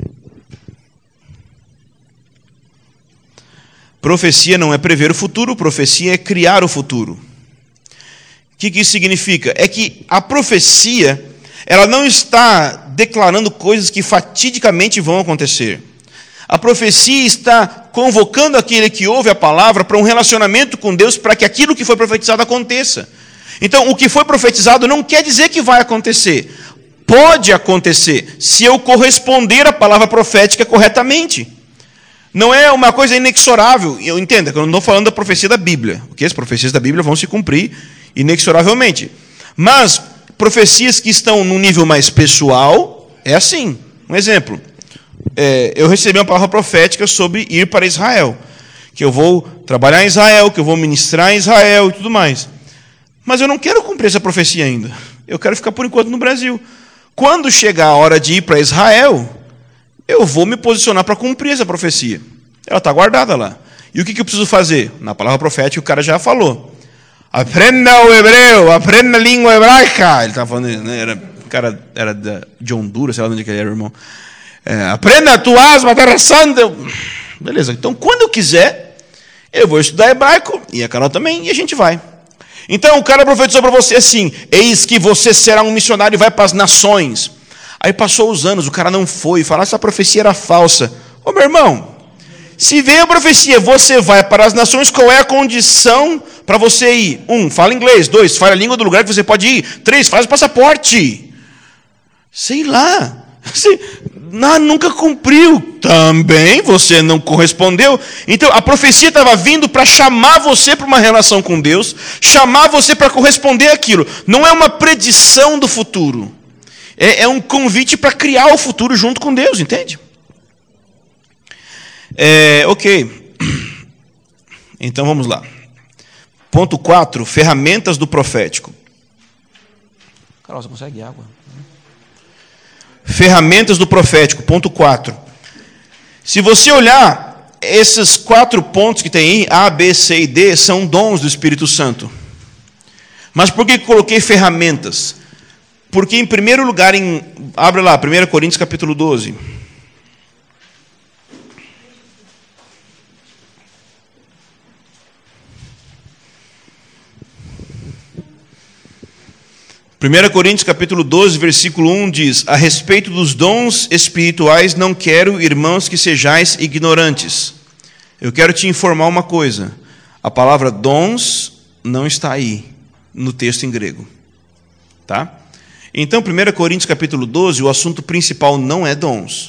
A: Profecia não é prever o futuro, profecia é criar o futuro. O que isso significa? É que a profecia, ela não está declarando coisas que fatidicamente vão acontecer. A profecia está convocando aquele que ouve a palavra para um relacionamento com Deus, para que aquilo que foi profetizado aconteça. Então, o que foi profetizado não quer dizer que vai acontecer. Pode acontecer, se eu corresponder à palavra profética corretamente. Não é uma coisa inexorável. Eu entendo que eu não estou falando da profecia da Bíblia. Porque as profecias da Bíblia vão se cumprir inexoravelmente. Mas profecias que estão num nível mais pessoal, é assim. Um exemplo. Eu recebi uma palavra profética sobre ir para Israel. Que eu vou trabalhar em Israel, que eu vou ministrar em Israel e tudo mais. Mas eu não quero cumprir essa profecia ainda. Eu quero ficar por enquanto no Brasil. Quando chegar a hora de ir para Israel, eu vou me posicionar para cumprir essa profecia. Ela está guardada lá. E o que eu preciso fazer? Na palavra profética o cara já falou. Aprenda o hebreu, aprenda a língua hebraica. Ele estava falando, né? O cara era de Honduras, sei lá onde ele era, irmão. Aprenda a tua asma, terra santa. Beleza, então quando eu quiser, eu vou estudar hebraico, e a Carol também, e a gente vai. Então o cara profetizou para você assim: eis que você será um missionário e vai para as nações. Aí passou os anos, o cara não foi, falou: essa profecia era falsa. Ô meu irmão, se veio a profecia, você vai para as nações, qual é a condição para você ir? 1, fala inglês. 2, fala a língua do lugar que você pode ir. 3, faz o passaporte. Sei lá. Você nunca cumpriu. Também você não correspondeu. Então a profecia estava vindo para chamar você para uma relação com Deus, chamar você para corresponder àquilo. Não é uma predição do futuro. É um convite para criar o futuro junto com Deus, entende? Ok. Então vamos lá. Ponto 4, ferramentas do profético. Carol, você consegue água? Ferramentas do profético, ponto 4. Se você olhar, esses 4 pontos que tem aí, A, B, C e D, são dons do Espírito Santo. Mas por que coloquei ferramentas? Porque em primeiro lugar, abre lá, 1 Coríntios capítulo 12. 1 Coríntios capítulo 12, versículo 1 diz: a respeito dos dons espirituais, não quero, irmãos, que sejais ignorantes. Eu quero te informar uma coisa. A palavra dons não está aí, no texto em grego. Tá? Então, 1 Coríntios capítulo 12, o assunto principal não é dons.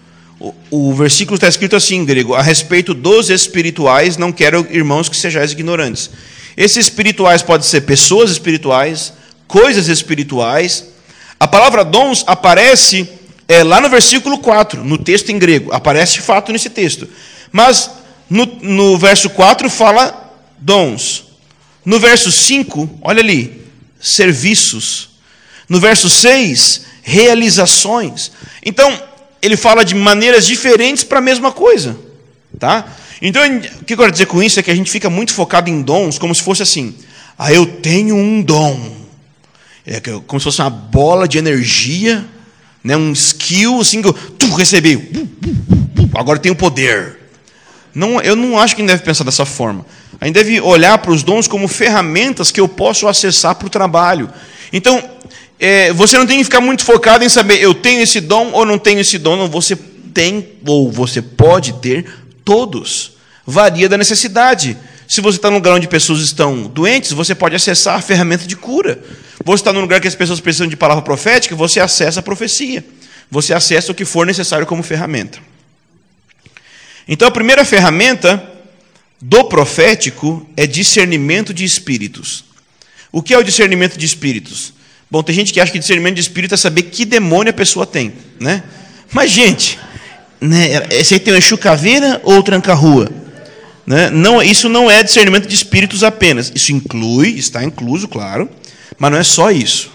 A: O versículo está escrito assim em grego: a respeito dos espirituais, não quero, irmãos, que sejais ignorantes. Esses espirituais podem ser pessoas espirituais, coisas espirituais. A palavra dons aparece lá no versículo 4, no texto em grego. Aparece de fato nesse texto. Mas no verso 4 fala dons. No verso 5, olha ali, serviços. No verso 6, realizações. Então, ele fala de maneiras diferentes para a mesma coisa. Tá? Então, o que eu quero dizer com isso é que a gente fica muito focado em dons, como se fosse assim: eu tenho um dom. Como se fosse uma bola de energia, né, um skill, assim, que eu recebi. Agora eu tenho poder. Não, eu não acho que a gente deve pensar dessa forma. A gente deve olhar para os dons como ferramentas que eu posso acessar para o trabalho. Então, você não tem que ficar muito focado em saber, eu tenho esse dom ou não tenho esse dom. Não, você tem, ou você pode ter todos. Varia da necessidade. Se você está num lugar onde pessoas estão doentes, você pode acessar a ferramenta de cura. Você está num lugar que as pessoas precisam de palavra profética, você acessa a profecia. Você acessa o que for necessário como ferramenta. Então, a primeira ferramenta do profético é discernimento de espíritos. O que é o discernimento de espíritos? Bom, tem gente que acha que discernimento de espírito é saber que demônio a pessoa tem, né? Mas, gente, né, esse aí tem um Exu caveira ou tranca-rua? Né? Não, isso não é discernimento de espíritos apenas. Isso inclui, está incluso, claro, mas não é só isso.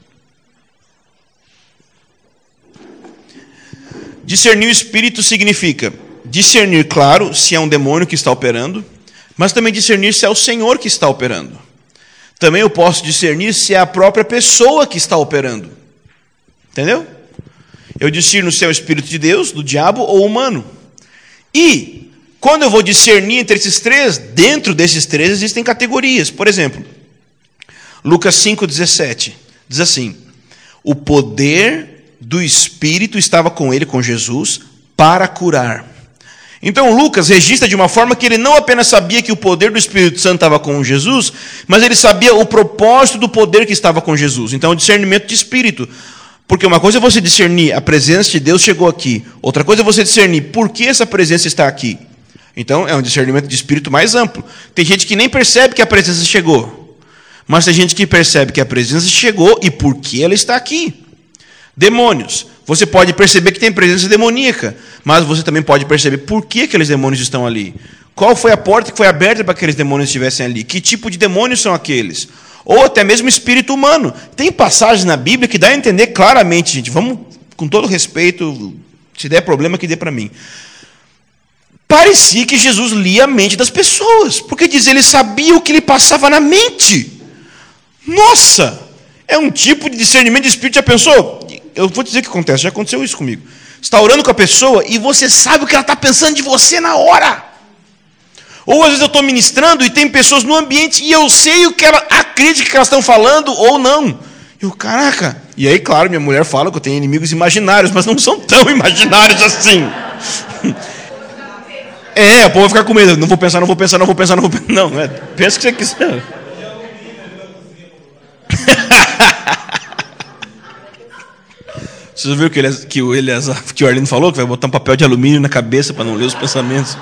A: Discernir o espírito significa discernir, claro, se é um demônio que está operando, mas também discernir se é o Senhor que está operando. Também eu posso discernir se é a própria pessoa que está operando. Entendeu? Eu discerno se é o Espírito de Deus, do diabo ou humano. E quando eu vou discernir entre esses três, dentro desses três existem categorias. Por exemplo, Lucas 5,17 diz assim: o poder do Espírito estava com ele, com Jesus, para curar. Então Lucas registra de uma forma que ele não apenas sabia que o poder do Espírito Santo estava com Jesus, mas ele sabia o propósito do poder que estava com Jesus. Então, o discernimento de espírito. Porque uma coisa é você discernir, a presença de Deus chegou aqui. Outra coisa é você discernir, por que essa presença está aqui. Então, é um discernimento de espírito mais amplo. Tem gente que nem percebe que a presença chegou. Mas tem gente que percebe que a presença chegou e por que ela está aqui. Demônios. Você pode perceber que tem presença demoníaca, mas você também pode perceber por que aqueles demônios estão ali. Qual foi a porta que foi aberta para que aqueles demônios estivessem ali? Que tipo de demônios são aqueles? Ou até mesmo espírito humano. Tem passagens na Bíblia que dá a entender claramente, gente. Vamos, com todo respeito, se der problema, que dê para mim. Parecia que Jesus lia a mente das pessoas, porque diz ele sabia o que lhe passava na mente. Nossa! É um tipo de discernimento de espírito. Já pensou? Eu vou dizer o que acontece, já aconteceu isso comigo. Você está orando com a pessoa e você sabe o que ela está pensando de você na hora. Ou às vezes eu estou ministrando e tem pessoas no ambiente e eu sei o que ela acredita que elas estão falando ou não. Eu, caraca. E aí, claro, minha mulher fala que eu tenho inimigos imaginários, mas não são tão imaginários assim. O povo vai ficar com medo. Não vou pensar. Não, pensa o que você quiser. Você viu que o Arlindo falou que vai botar um papel de alumínio na cabeça para não ler os pensamentos?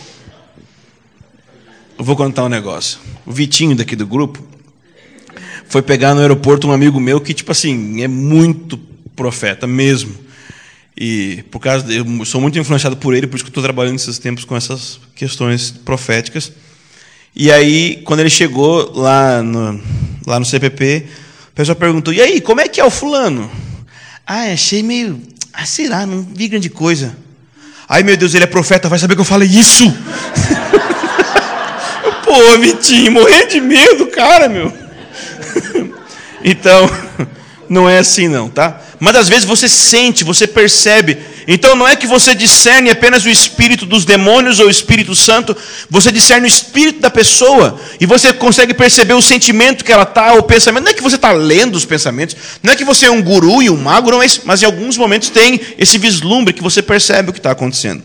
A: Eu vou contar um negócio. O Vitinho daqui do grupo foi pegar no aeroporto um amigo meu que, tipo assim, é muito profeta mesmo. E por causa eu sou muito influenciado por ele, por isso que eu estou trabalhando nesses tempos com essas questões proféticas. E aí, quando ele chegou lá no CPP, o pessoal perguntou: e aí, como é que é o fulano? Achei meio... sei lá, não vi grande coisa. Ai, meu Deus, ele é profeta, vai saber que eu falei isso? Pô, Vitinho, morrendo de medo, cara, meu. Então, não é assim não, tá? Mas às vezes você sente, você percebe. Então não é que você discerne apenas o espírito dos demônios ou o Espírito Santo, você discerne o espírito da pessoa e você consegue perceber o sentimento que ela está, o pensamento. Não é que você está lendo os pensamentos, não é que você é um guru e um mago, não é isso, mas em alguns momentos tem esse vislumbre que você percebe o que está acontecendo.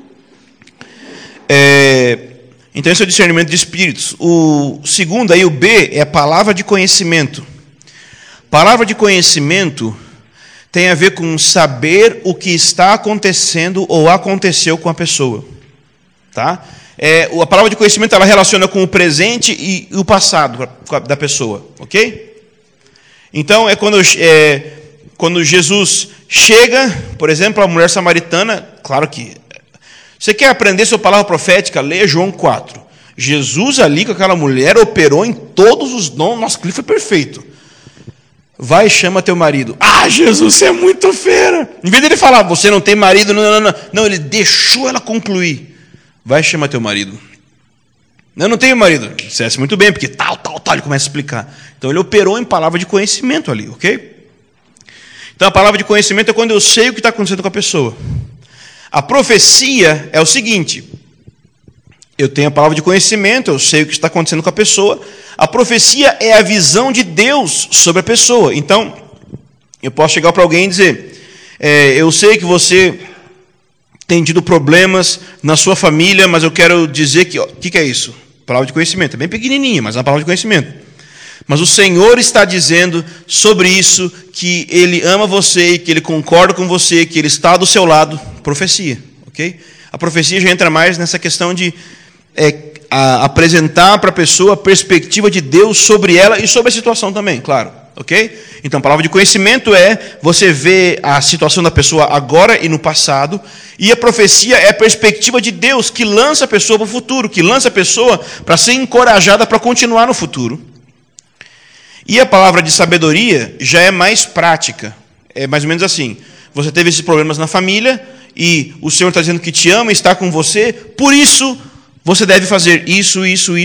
A: Então esse é o discernimento de espíritos. O segundo, aí o B, é a palavra de conhecimento. Palavra de conhecimento tem a ver com saber o que está acontecendo ou aconteceu com a pessoa. Tá? A palavra de conhecimento ela relaciona com o presente e o passado da pessoa. Ok? Então é quando Jesus chega, por exemplo, a mulher samaritana, claro que... Você quer aprender sua palavra profética? Leia João 4. Jesus ali com aquela mulher operou em todos os dons. Nossa, aquilo foi perfeito. Vai e chama teu marido. Jesus, você é muito fera. Em vez dele falar, você não tem marido, não, ele deixou ela concluir. Vai e chama teu marido. Não tenho marido. Dissesse muito bem, porque tal, ele começa a explicar. Então ele operou em palavra de conhecimento ali, ok? Então a palavra de conhecimento é quando eu sei o que está acontecendo com a pessoa. A profecia é o seguinte: eu tenho a palavra de conhecimento, eu sei o que está acontecendo com a pessoa. A profecia é a visão de Deus sobre a pessoa. Então, eu posso chegar para alguém e dizer: eu sei que você tem tido problemas na sua família, mas eu quero dizer que... O que é isso? Palavra de conhecimento. É bem pequenininha, mas é uma palavra de conhecimento. Mas o Senhor está dizendo sobre isso que Ele ama você, que Ele concorda com você, que Ele está do seu lado. Profecia, ok? A profecia já entra mais nessa questão de apresentar para a pessoa a perspectiva de Deus sobre ela e sobre a situação também, claro, ok? Então, a palavra de conhecimento é você ver a situação da pessoa agora e no passado, e a profecia é a perspectiva de Deus que lança a pessoa para o futuro, que lança a pessoa para ser encorajada para continuar no futuro. E a palavra de sabedoria já é mais prática. É mais ou menos assim: você teve esses problemas na família e o Senhor está dizendo que te ama e está com você, por isso você deve fazer isso.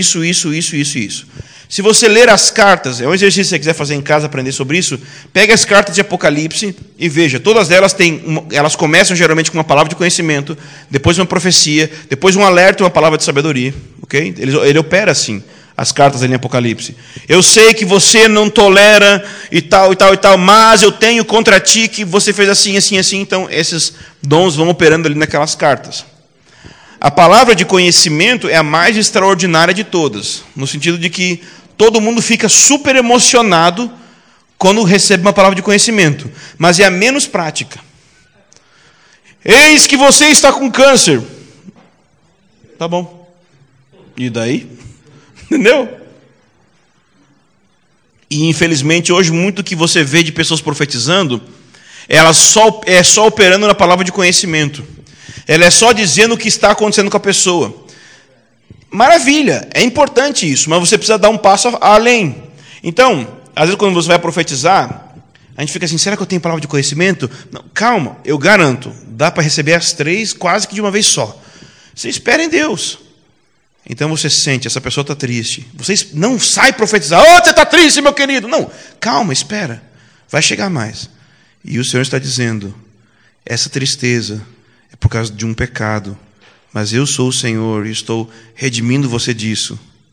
A: Se você ler as cartas, é um exercício se você quiser fazer em casa, aprender sobre isso, pegue as cartas de Apocalipse e veja, todas elas elas começam geralmente com uma palavra de conhecimento, depois uma profecia, depois um alerta e uma palavra de sabedoria. Okay? Ele opera assim. As cartas ali em Apocalipse. Eu sei que você não tolera e tal, mas eu tenho contra ti que você fez assim. Então, esses dons vão operando ali naquelas cartas. a palavra de conhecimento é a mais extraordinária de todas, no sentido de que todo mundo fica super emocionado quando recebe uma palavra de conhecimento, mas é a menos prática. Eis que você está com câncer. Tá bom. E daí? Entendeu? E infelizmente hoje muito que você vê de pessoas profetizando, ela é só operando na palavra de conhecimento. Ela é só dizendo o que está acontecendo com a pessoa. Maravilha, é importante isso, mas você precisa dar um passo além. Então, às vezes quando você vai profetizar, a gente fica assim, será que eu tenho palavra de conhecimento? Não, calma, eu garanto, dá para receber as 3 quase que de uma vez só. Você espera em Deus. Então você sente, essa pessoa está triste. Você não sai profetizar, você está triste, meu querido. Não, calma, espera, vai chegar mais. E o Senhor está dizendo, essa tristeza é por causa de um pecado, mas eu sou o Senhor e estou redimindo você disso.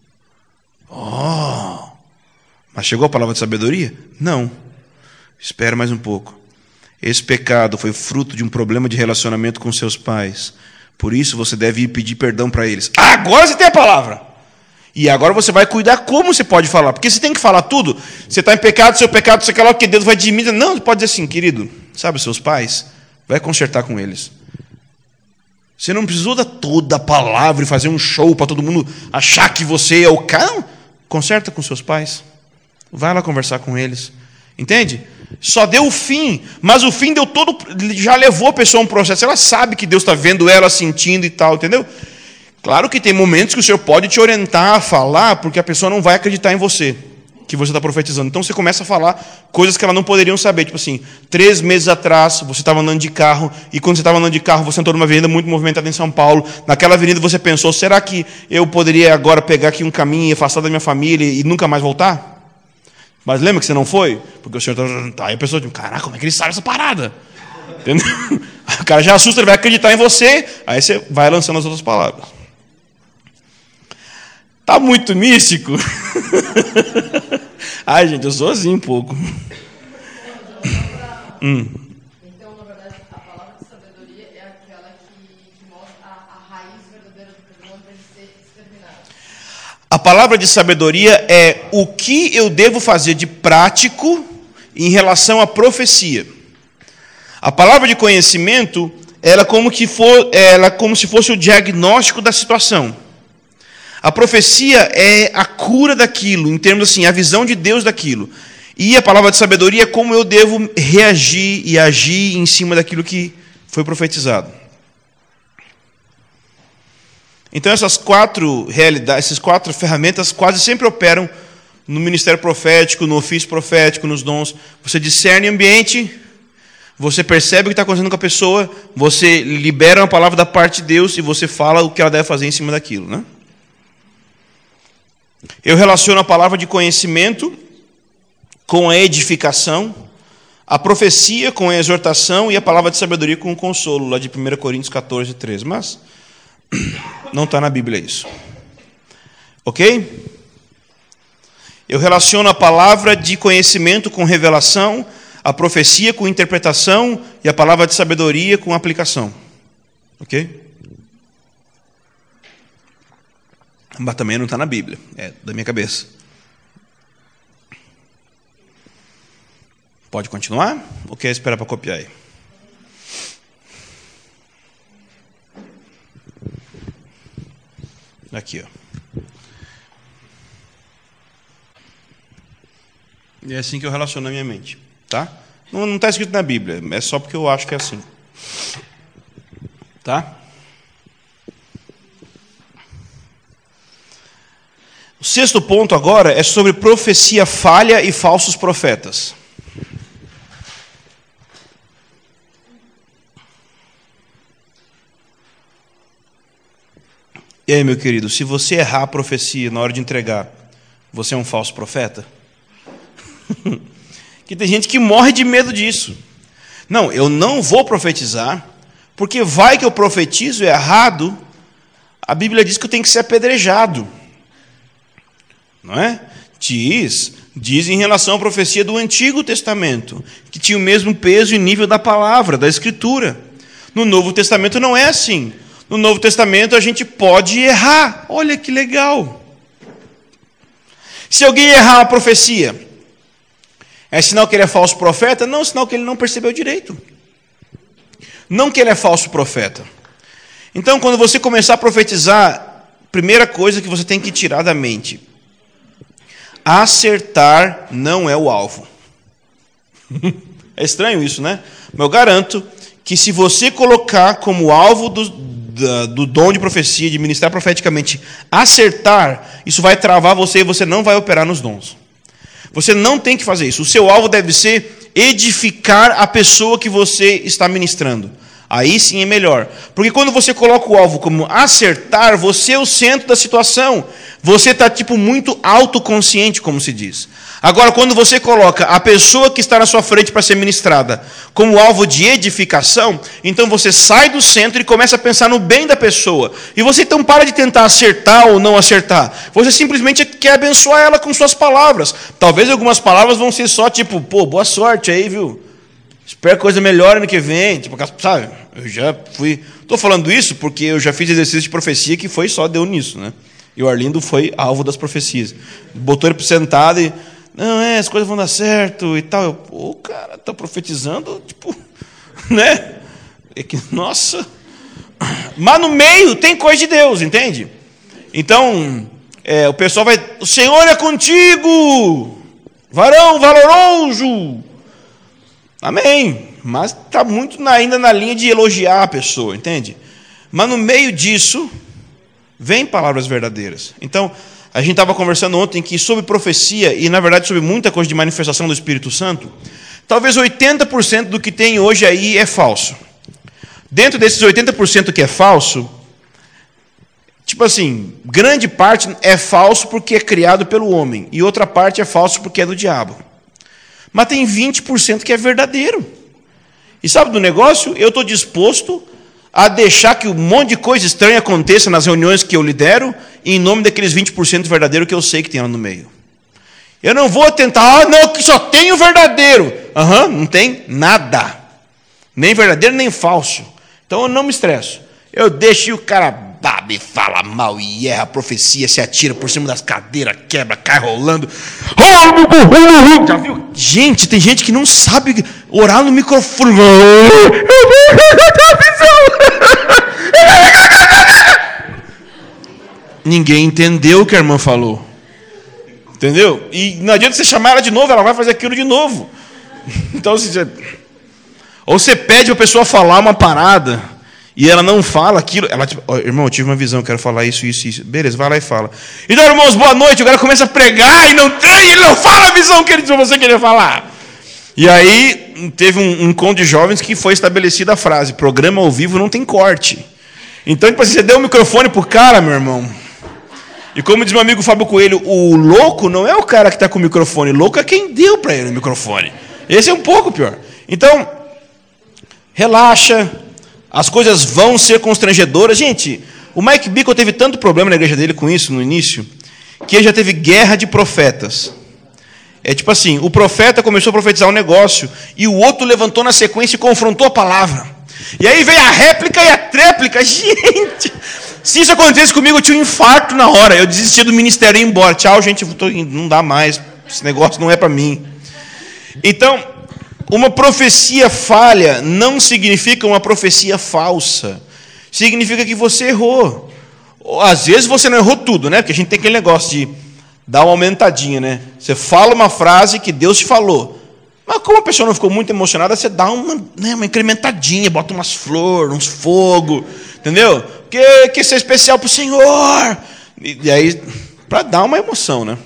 A: Mas chegou a palavra de sabedoria? Não. Espera mais um pouco. Esse pecado foi fruto de um problema de relacionamento com seus pais. Por isso você deve ir pedir perdão para eles. Agora você tem a palavra. E agora você vai cuidar como você pode falar. Porque você tem que falar tudo. Você está em pecado, seu pecado, você quer lá que Deus vai diminuir. Não, você pode dizer assim, querido, sabe os seus pais? Vai consertar com eles. Você não precisou dar toda a palavra e fazer um show para todo mundo achar que você é o cara. Não. Conserta com seus pais. Vai lá conversar com eles. Entende? Só deu o fim, mas o fim deu todo, já levou a pessoa a um processo. Ela sabe que Deus está vendo ela, sentindo e tal, entendeu? Claro que tem momentos que o Senhor pode te orientar a falar, porque a pessoa não vai acreditar em você, que você está profetizando. Então você começa a falar coisas que ela não poderiam saber. Tipo assim, 3 meses atrás você estava andando de carro, e quando você estava andando de carro, você entrou numa avenida muito movimentada em São Paulo. Naquela avenida você pensou, será que eu poderia agora pegar aqui um caminho e afastar da minha família e nunca mais voltar? Mas lembra que você não foi? Porque o Senhor está... Aí a pessoa diz, caraca, como é que ele sabe essa parada? Entendeu? O cara já assusta, ele vai acreditar em você, aí você vai lançando as outras palavras. Tá muito místico? Ai, gente, eu sou assim um pouco.
B: Então, na verdade, a palavra de sabedoria é aquela que mostra a raiz verdadeira do problema para ele ser exterminado.
A: A palavra de sabedoria é o que eu devo fazer de prático em relação à profecia. A palavra de conhecimento, ela é como se fosse o diagnóstico da situação. A profecia é a cura daquilo, em termos assim, a visão de Deus daquilo. E a palavra de sabedoria é como eu devo reagir e agir em cima daquilo que foi profetizado. Então essas 4 realidades, essas 4 ferramentas quase sempre operam no ministério profético, no ofício profético, nos dons. Você discerne o ambiente, você percebe o que está acontecendo com a pessoa, você libera uma palavra da parte de Deus e você fala o que ela deve fazer em cima daquilo, né? Eu relaciono a palavra de conhecimento com a edificação, a profecia com a exortação e a palavra de sabedoria com o consolo, lá de 1 Coríntios 14, 13. Mas não está na Bíblia isso. Ok? Eu relaciono a palavra de conhecimento com revelação, a profecia com interpretação e a palavra de sabedoria com aplicação. Ok? Mas também não está na Bíblia, é da minha cabeça. Pode continuar? Ou quer esperar para copiar aí? Aqui, ó. E é assim que eu relaciono na minha mente, tá? Não está escrito na Bíblia, é só porque eu acho que é assim. Tá? O 6º ponto agora é sobre profecia falha e falsos profetas. E aí, meu querido, se você errar a profecia na hora de entregar, você é um falso profeta? Que tem gente que morre de medo disso. Não, eu não vou profetizar, porque vai que eu profetizo errado, a Bíblia diz que eu tenho que ser apedrejado. Não é? Diz em relação à profecia do Antigo Testamento, que tinha o mesmo peso e nível da palavra, da Escritura. No Novo Testamento não é assim. No Novo Testamento a gente pode errar. Olha que legal. Se alguém errar uma profecia, é sinal que ele é falso profeta? Não, é sinal que ele não percebeu direito. Não que ele é falso profeta. Então, quando você começar a profetizar, primeira coisa que você tem que tirar da mente: acertar não é o alvo. É estranho isso, né? Mas eu garanto que se você colocar como alvo do dom de profecia, de ministrar profeticamente, acertar, isso vai travar você e você não vai operar nos dons. Você não tem que fazer isso. O seu alvo deve ser edificar a pessoa que você está ministrando. Aí sim é melhor. Porque quando você coloca o alvo como acertar, você é o centro da situação. Você está muito autoconsciente, como se diz. Agora, quando você coloca a pessoa que está na sua frente para ser ministrada como alvo de edificação, então você sai do centro e começa a pensar no bem da pessoa. E você então para de tentar acertar ou não acertar. Você simplesmente quer abençoar ela com suas palavras. Talvez algumas palavras vão ser só boa sorte aí, viu? Espero coisa melhor ano que vem. Sabe? Eu já fui... Estou falando isso porque eu já fiz exercício de profecia que deu nisso, né? E o Arlindo foi alvo das profecias. Botou ele sentado e... Não, as coisas vão dar certo e tal. O cara está profetizando, né? É que, nossa. Mas no meio tem coisa de Deus, entende? Então, o pessoal vai... O Senhor é contigo! Varão valoroso! Amém. Mas está muito ainda na linha de elogiar a pessoa, entende? Mas no meio disso, vem palavras verdadeiras. Então... A gente estava conversando ontem que sobre profecia, e na verdade sobre muita coisa de manifestação do Espírito Santo, talvez 80% do que tem hoje aí é falso. Dentro desses 80% que é falso, grande parte é falso porque é criado pelo homem, e outra parte é falso porque é do diabo. Mas tem 20% que é verdadeiro. E sabe do negócio? Eu estou disposto a deixar que um monte de coisa estranha aconteça nas reuniões que eu lidero, em nome daqueles 20% verdadeiro que eu sei que tem lá no meio. Eu não vou tentar, que só tem o verdadeiro. Não tem nada. Nem verdadeiro, nem falso. Então eu não me estresso. Eu deixo o cara me fala mal e erra a profecia, se atira por cima das cadeiras, quebra, cai rolando. Já viu? Gente, tem gente que não sabe orar no microfone. Ninguém entendeu o que a irmã falou. Entendeu? E não adianta você chamar ela de novo, ela vai fazer aquilo de novo. Então, ou você pede para a pessoa falar uma parada e ela não fala aquilo. Ela irmão, eu tive uma visão, quero falar isso. Beleza, vai lá e fala. Então, irmãos, boa noite. O cara começa a pregar e ele não fala a visão que você queria falar. E aí, teve um encontro de jovens que foi estabelecida a frase: programa ao vivo não tem corte. Então, você deu o microfone pro cara, meu irmão. E como diz meu amigo Fábio Coelho, o louco não é o cara que está com o microfone, louco é quem deu para ele o microfone. Esse é um pouco pior. Então, relaxa, as coisas vão ser constrangedoras. Gente, o Mike Bickle teve tanto problema na igreja dele com isso no início, que ele já teve guerra de profetas. É o profeta começou a profetizar um negócio, e o outro levantou na sequência e confrontou a palavra. E aí veio a réplica e a tréplica. Gente, se isso acontecesse comigo, eu tinha um infarto na hora. Eu desistia do ministério e ia embora. Tchau, gente, não dá mais. Esse negócio não é para mim. Então, uma profecia falha não significa uma profecia falsa. Significa que você errou. Às vezes você não errou tudo, né? Porque a gente tem aquele negócio de dar uma aumentadinha, né? Você fala uma frase que Deus te falou. Mas como a pessoa não ficou muito emocionada, você dá uma incrementadinha, bota umas flores, uns fogos, entendeu? Porque isso é especial para o Senhor. E aí, para dar uma emoção, né?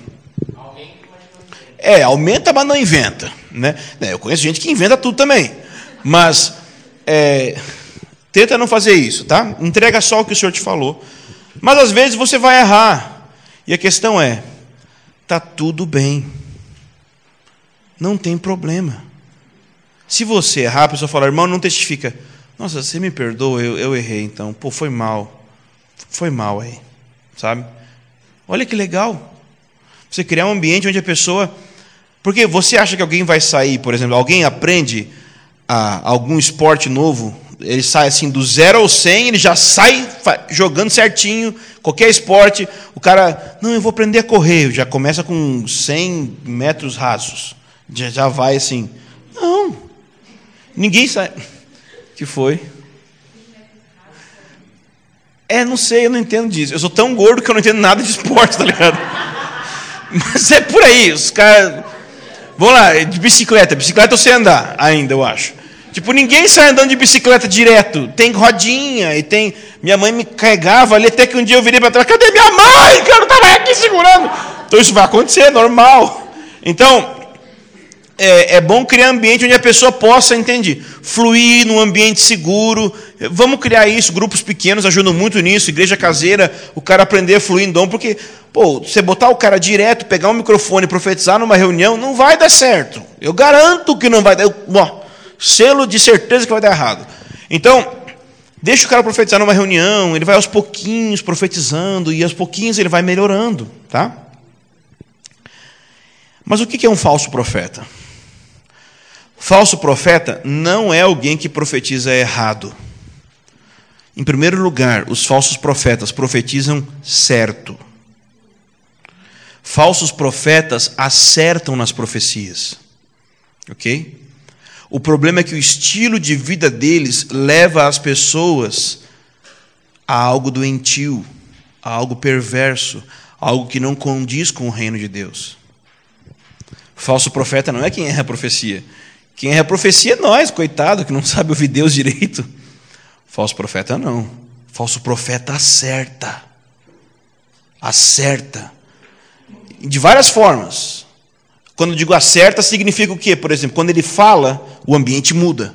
A: Aumenta, mas não inventa. Né? Eu conheço gente que inventa tudo também. Mas tenta não fazer isso, tá? Entrega só o que o Senhor te falou. Mas às vezes você vai errar. E a questão é, está tudo bem. Não tem problema. Se você errar, a pessoa fala, irmão, não testifica. Nossa, você me perdoa, eu errei então. Foi mal. Foi mal aí. Sabe? Olha que legal. Você criar um ambiente onde a pessoa... Porque você acha que alguém vai sair, por exemplo, alguém aprende algum esporte novo Ele sai assim do 0 ao 100, ele já sai jogando certinho, qualquer esporte. O cara, não, eu vou aprender a correr, já começa com 100 metros rasos. Já vai assim. Não, ninguém sai. Que foi? Não sei, eu não entendo disso. Eu sou tão gordo que eu não entendo nada de esporte, tá ligado? Mas é por aí, os caras... Vamos lá, de bicicleta. Bicicleta eu sei andar ainda, eu acho. Tipo, ninguém sai andando de bicicleta direto. Tem rodinha e tem... Minha mãe me carregava ali, até que um dia eu virei para trás. Cadê minha mãe? Cara, eu estava aqui segurando. Então isso vai acontecer, é normal. Então, é bom criar um ambiente onde a pessoa possa, entende? Fluir num ambiente seguro. Vamos criar isso, grupos pequenos ajudam muito nisso. Igreja caseira, o cara aprender a fluir em dom. Porque, você botar o cara direto, pegar um microfone e profetizar numa reunião, não vai dar certo. Eu garanto que não vai dar. Selo de certeza que vai dar errado. Então, deixa o cara profetizar numa reunião, ele vai aos pouquinhos profetizando, e aos pouquinhos ele vai melhorando, tá? Mas o que é um falso profeta? Falso profeta não é alguém que profetiza errado. Em primeiro lugar, os falsos profetas profetizam certo. Falsos profetas acertam nas profecias. Ok? O problema é que o estilo de vida deles leva as pessoas a algo doentio, a algo perverso, a algo que não condiz com o reino de Deus. Falso profeta não é quem erra a profecia. Quem erra a profecia é nós, coitado, que não sabe ouvir Deus direito. Falso profeta não. Falso profeta acerta. Acerta. De várias formas. Quando eu digo acerta, significa o quê? Por exemplo, quando ele fala, o ambiente muda.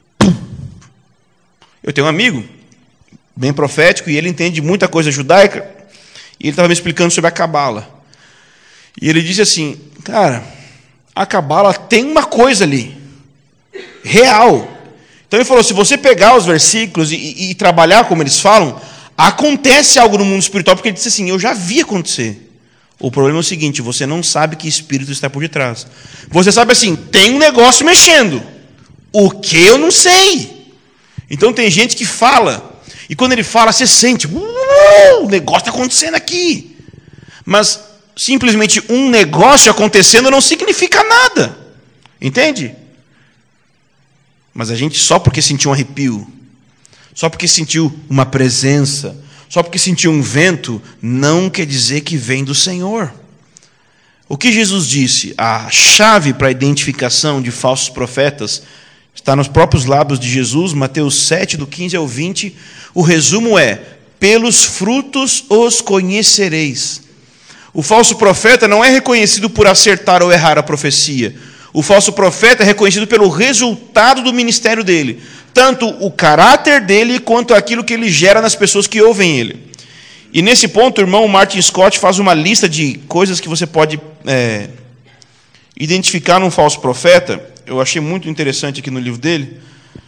A: Eu tenho um amigo, bem profético, e ele entende muita coisa judaica, e ele estava me explicando sobre a Cabala. E ele disse assim, cara, a Cabala tem uma coisa ali, real. Então ele falou, se você pegar os versículos e trabalhar como eles falam, acontece algo no mundo espiritual, porque ele disse assim, eu já vi acontecer. O problema é o seguinte, você não sabe que espírito está por detrás. Você sabe assim, tem um negócio mexendo. O que eu não sei. Então tem gente que fala, e quando ele fala, você sente, o negócio está acontecendo aqui. Mas simplesmente um negócio acontecendo não significa nada. Entende? Mas a gente só porque sentiu um arrepio, só porque sentiu uma presença, só porque sentiu um vento, não quer dizer que vem do Senhor. O que Jesus disse, a chave para a identificação de falsos profetas, está nos próprios lábios de Jesus, Mateus 7, do 15 ao 20. O resumo é, pelos frutos os conhecereis. O falso profeta não é reconhecido por acertar ou errar a profecia. O falso profeta é reconhecido pelo resultado do ministério dele. Tanto o caráter dele, quanto aquilo que ele gera nas pessoas que ouvem ele. E nesse ponto, o irmão Martin Scott faz uma lista de coisas que você pode identificar num falso profeta. Eu achei muito interessante aqui no livro dele.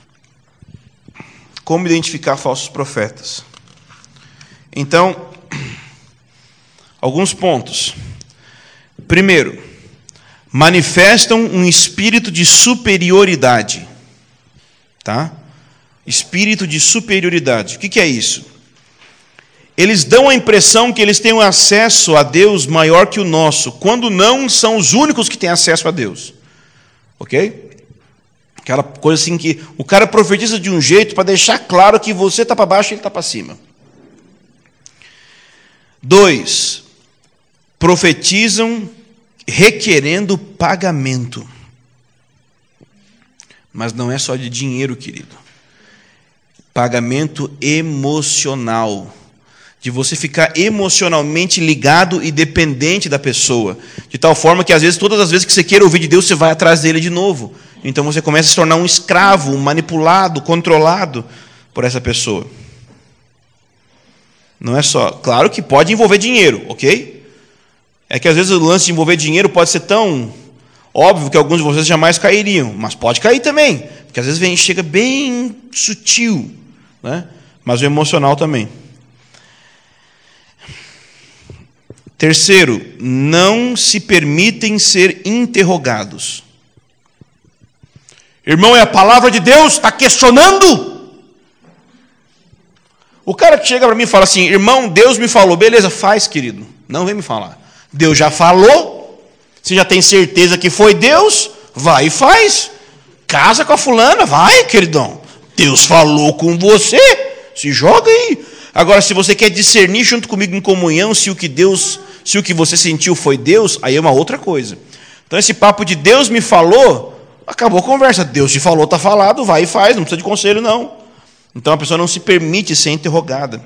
A: Como identificar falsos profetas. Então, alguns pontos. Primeiro, manifestam um espírito de superioridade. Tá? Espírito de superioridade. O que é isso? Eles dão a impressão que eles têm um acesso a Deus maior que o nosso, quando não são os únicos que têm acesso a Deus. Ok? Aquela coisa assim que o cara profetiza de um jeito para deixar claro que você está para baixo e ele está para cima. 2. Profetizam requerendo pagamento. Mas não é só de dinheiro, querido. Pagamento emocional. De você ficar emocionalmente ligado e dependente da pessoa. De tal forma que, às vezes, todas as vezes que você queira ouvir de Deus, você vai atrás dele de novo. Então você começa a se tornar um escravo, um manipulado, controlado por essa pessoa. Não é só... Claro que pode envolver dinheiro, ok? É que, às vezes, o lance de envolver dinheiro pode ser tão óbvio que alguns de vocês jamais cairiam. Mas pode cair também. Porque, às vezes, chega bem sutil. Né? Mas o emocional também. Terceiro, não se permitem ser interrogados. Irmão, é a palavra de Deus? Está questionando? O cara que chega para mim e fala assim, irmão, Deus me falou. Beleza, faz, querido. Não vem me falar. Deus já falou. Você já tem certeza que foi Deus? Vai e faz. Casa com a fulana, vai, queridão. Deus falou com você. Se joga aí. Agora, se você quer discernir junto comigo em comunhão se o que você sentiu foi Deus, aí é uma outra coisa. Então, esse papo de Deus me falou, acabou a conversa. Deus te falou, está falado, vai e faz, não precisa de conselho, não. Então, a pessoa não se permite ser interrogada.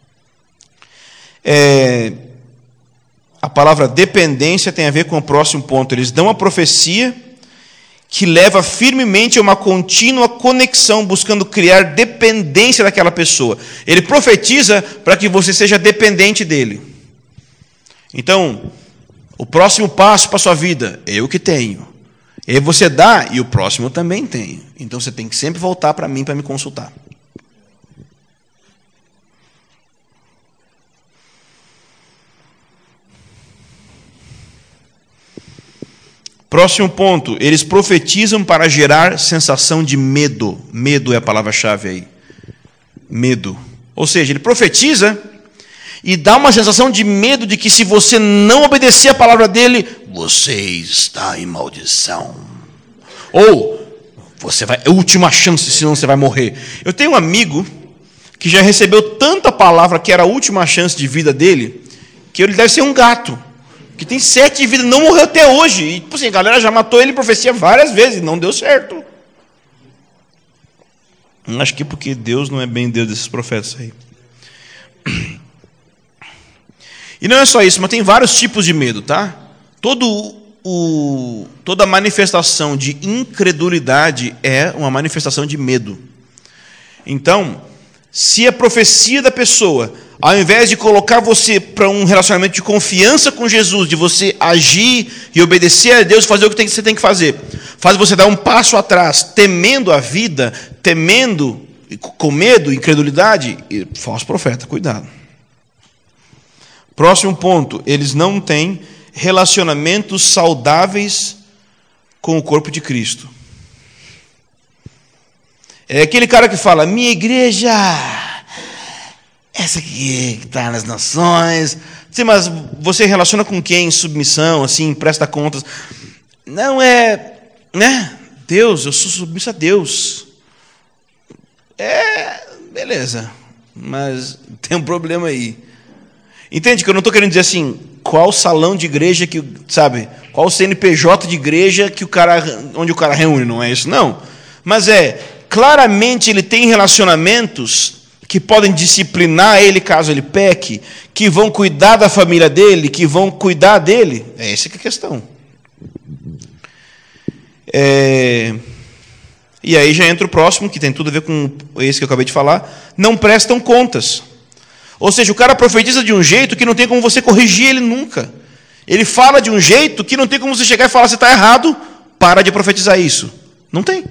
A: A palavra dependência tem a ver com o próximo ponto. Eles dão a profecia que leva firmemente a uma contínua conexão, buscando criar dependência daquela pessoa. Ele profetiza para que você seja dependente dele. Então, o próximo passo para a sua vida, eu que tenho. E você dá, e o próximo também tem. Então, você tem que sempre voltar para mim para me consultar. Próximo ponto, eles profetizam para gerar sensação de medo. Medo é a palavra-chave aí. Medo. Ou seja, ele profetiza e dá uma sensação de medo de que se você não obedecer a palavra dele, você está em maldição. Ou, é a última chance, senão você vai morrer. Eu tenho um amigo que já recebeu tanta palavra que era a última chance de vida dele, que ele deve ser um gato. Que tem 7 vidas, não morreu até hoje. E, tipo assim, a galera já matou ele em profecia várias vezes, não deu certo. Acho que porque Deus não é bem Deus desses profetas aí. E não é só isso, mas tem vários tipos de medo, tá? Toda manifestação de incredulidade é uma manifestação de medo. Então, se a profecia da pessoa, ao invés de colocar você para um relacionamento de confiança com Jesus, de você agir e obedecer a Deus, fazer o que você tem que fazer, faz você dar um passo atrás, temendo a vida, com medo, incredulidade, falso profeta, cuidado. Próximo ponto, eles não têm relacionamentos saudáveis com o corpo de Cristo. É aquele cara que fala, minha igreja, essa aqui que está nas nações. Sim, mas você relaciona com quem? Em submissão, assim, presta contas. Não é, né? Deus, eu sou submisso a Deus. Beleza, mas tem um problema aí. Entende que eu não estou querendo dizer assim, qual salão de igreja que, sabe, qual CNPJ de igreja que onde o cara reúne, não é isso, não. Mas claramente ele tem relacionamentos que podem disciplinar ele caso ele peque, que vão cuidar da família dele, que vão cuidar dele. Essa que é a questão. E aí já entra o próximo, que tem tudo a ver com esse que eu acabei de falar, não prestam contas. Ou seja, o cara profetiza de um jeito que não tem como você corrigir ele nunca. Ele fala de um jeito que não tem como você chegar e falar, você está errado, para de profetizar isso. Não tem.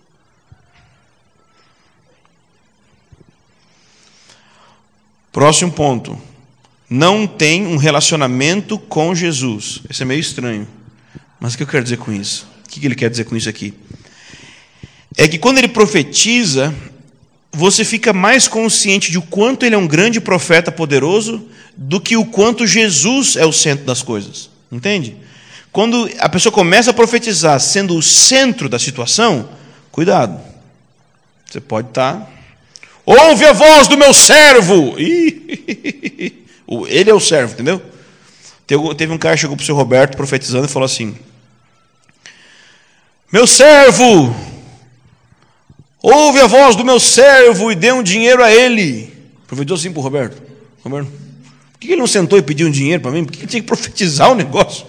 A: Próximo ponto. Não tem um relacionamento com Jesus. Isso é meio estranho. Mas o que eu quero dizer com isso? O que ele quer dizer com isso aqui? É que quando ele profetiza, você fica mais consciente de o quanto ele é um grande profeta poderoso do que o quanto Jesus é o centro das coisas. Entende? Quando a pessoa começa a profetizar sendo o centro da situação, cuidado. Você pode estar... Ouve a voz do meu servo! Ele é o servo, entendeu? Teve um cara que chegou para o seu Roberto profetizando e falou assim, meu servo, ouve a voz do meu servo e dê um dinheiro a ele. Profetizou assim para o Roberto. Roberto, por que ele não sentou e pediu um dinheiro para mim? Por que ele tinha que profetizar o negócio?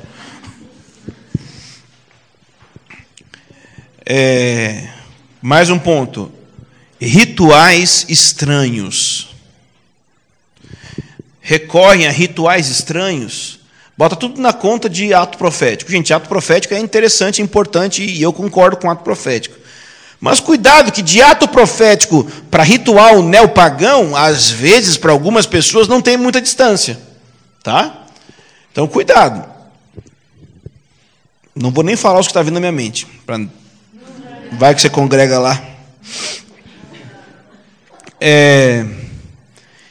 A: Mais um ponto. Rituais estranhos. Recorrem a rituais estranhos. Bota tudo na conta de ato profético. Gente, ato profético é interessante, importante, e eu concordo com ato profético. Mas cuidado que de ato profético para ritual neopagão, às vezes, para algumas pessoas, não tem muita distância. Tá? Então, cuidado. Não vou nem falar os que está vindo na minha mente. Vai que você congrega lá.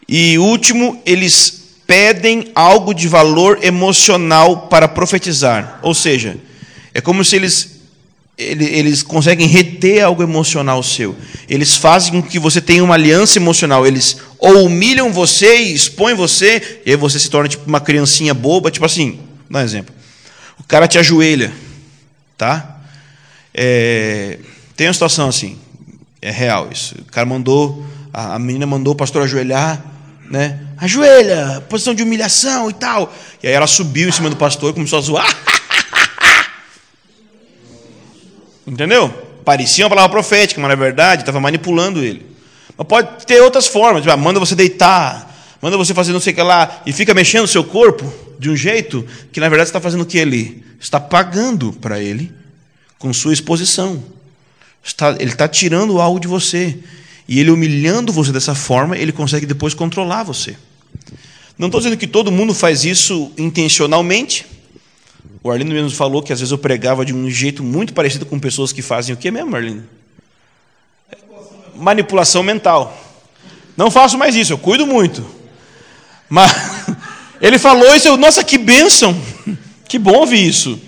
A: E último, eles pedem algo de valor emocional para profetizar. Ou seja, é como se eles conseguem reter algo emocional seu. Eles fazem com que você tenha uma aliança emocional. Eles ou humilham você e expõem você, e aí você se torna tipo uma criancinha boba, tipo assim, dá um exemplo. O cara te ajoelha, tá? Tem uma situação assim, é real isso. O cara mandou, a menina mandou o pastor ajoelhar, né? Ajoelha, posição de humilhação e tal. E aí ela subiu em cima do pastor e começou a zoar. Entendeu? Parecia uma palavra profética, mas na verdade estava manipulando ele. Mas pode ter outras formas. Tipo, manda você deitar, manda você fazer não sei o que lá, e fica mexendo o seu corpo de um jeito que na verdade você está fazendo o que ele está pagando para ele com sua exposição. Ele está tirando algo de você. E ele humilhando você dessa forma, ele consegue depois controlar você. Não estou dizendo que todo mundo faz isso intencionalmente. O Arlindo mesmo falou que às vezes eu pregava de um jeito muito parecido com pessoas que fazem o que mesmo, Arlindo? Manipulação mental. Não faço mais isso, eu cuido muito. Mas ele falou isso, nossa, que bênção. Que bom ouvir isso.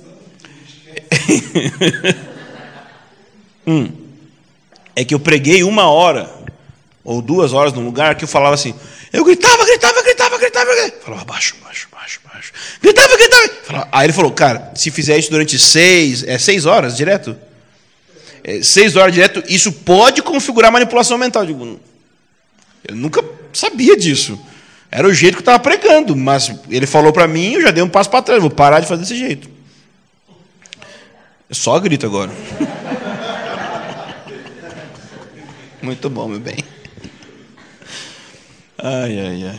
A: É que eu preguei 1 hora ou 2 horas num lugar que eu falava assim, eu gritava. Falava baixo. Gritava. Falava. Aí ele falou, cara, se fizer isso durante 6 horas direto? 6 horas direto, isso pode configurar manipulação mental. Eu nunca sabia disso. Era o jeito que eu estava pregando, mas ele falou para mim, eu já dei um passo para trás, vou parar de fazer desse jeito. Eu só grito agora. Muito bom, meu bem. Ai.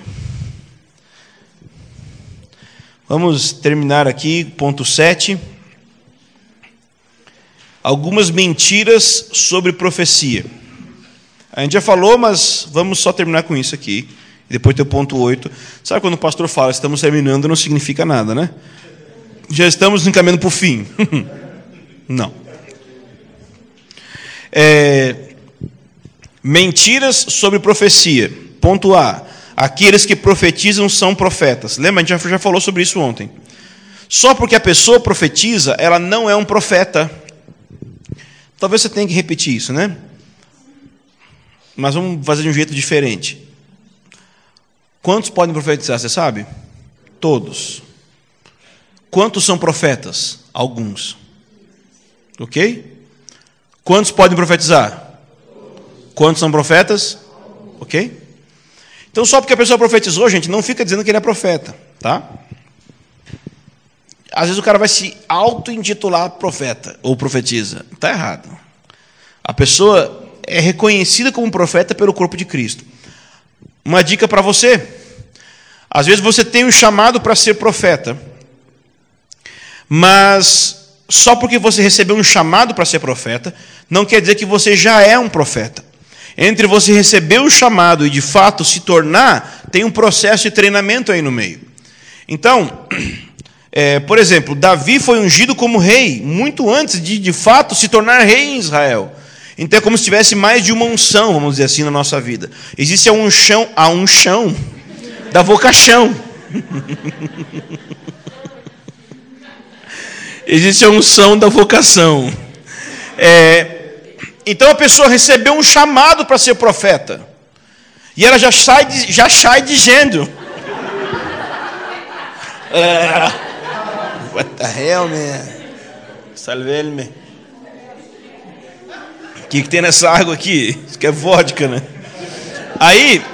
A: Vamos terminar aqui, ponto 7. Algumas mentiras sobre profecia. A gente já falou, mas vamos só terminar com isso aqui. E depois tem o ponto 8. Sabe quando o pastor fala, estamos terminando, não significa nada, né? Já estamos encaminhando para o fim. Não. Mentiras sobre profecia. Ponto A. Aqueles que profetizam são profetas. Lembra? A gente já falou sobre isso ontem. Só porque a pessoa profetiza, ela não é um profeta. Talvez você tenha que repetir isso, né? Mas vamos fazer de um jeito diferente. Quantos podem profetizar, você sabe? Todos. Quantos são profetas? Alguns. Ok? Quantos podem profetizar? Quantos são profetas? Ok? Então, só porque a pessoa profetizou, gente, não fica dizendo que ele é profeta, tá? Às vezes o cara vai se auto-intitular profeta ou profetiza. Está errado. A pessoa é reconhecida como profeta pelo corpo de Cristo. Uma dica para você. Às vezes você tem um chamado para ser profeta, mas só porque você recebeu um chamado para ser profeta, não quer dizer que você já é um profeta. Entre você receber o chamado e de fato se tornar, tem um processo de treinamento aí no meio. Então, por exemplo, Davi foi ungido como rei muito antes de fato se tornar rei em Israel. Então é como se tivesse mais de uma unção, vamos dizer assim, na nossa vida. Existe a unção da vocação. Existe a unção da vocação. Então a pessoa recebeu um chamado para ser profeta. E ela já sai dizendo. What the hell, man? Salve-me. O que tem nessa água aqui? Isso que é vodka, né? Aí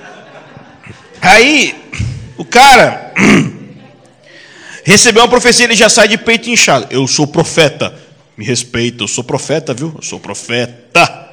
A: o cara recebeu uma profecia, ele já sai de peito inchado. Eu sou profeta. Me respeita, eu sou profeta, viu? Eu sou profeta.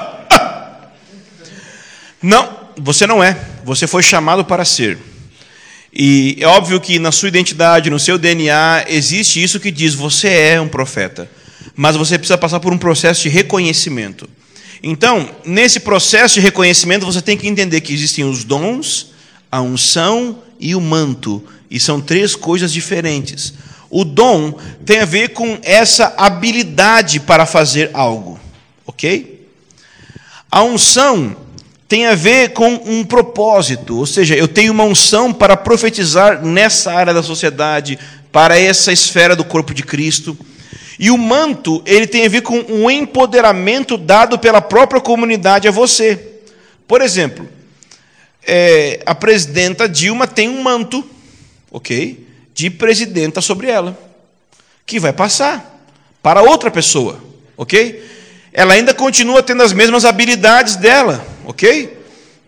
A: Não, você não é. Você foi chamado para ser. E é óbvio que na sua identidade, no seu DNA, existe isso que diz, você é um profeta. Mas você precisa passar por um processo de reconhecimento. Então, nesse processo de reconhecimento, você tem que entender que existem os dons, a unção e o manto. E são 3 coisas diferentes. O dom tem a ver com essa habilidade para fazer algo. Ok? A unção tem a ver com um propósito, ou seja, eu tenho uma unção para profetizar nessa área da sociedade, para essa esfera do corpo de Cristo. E o manto, ele tem a ver com um empoderamento dado pela própria comunidade a você. Por exemplo, a presidenta Dilma tem um manto, ok, de presidenta sobre ela, que vai passar para outra pessoa, ok? Ela ainda continua tendo as mesmas habilidades dela, ok?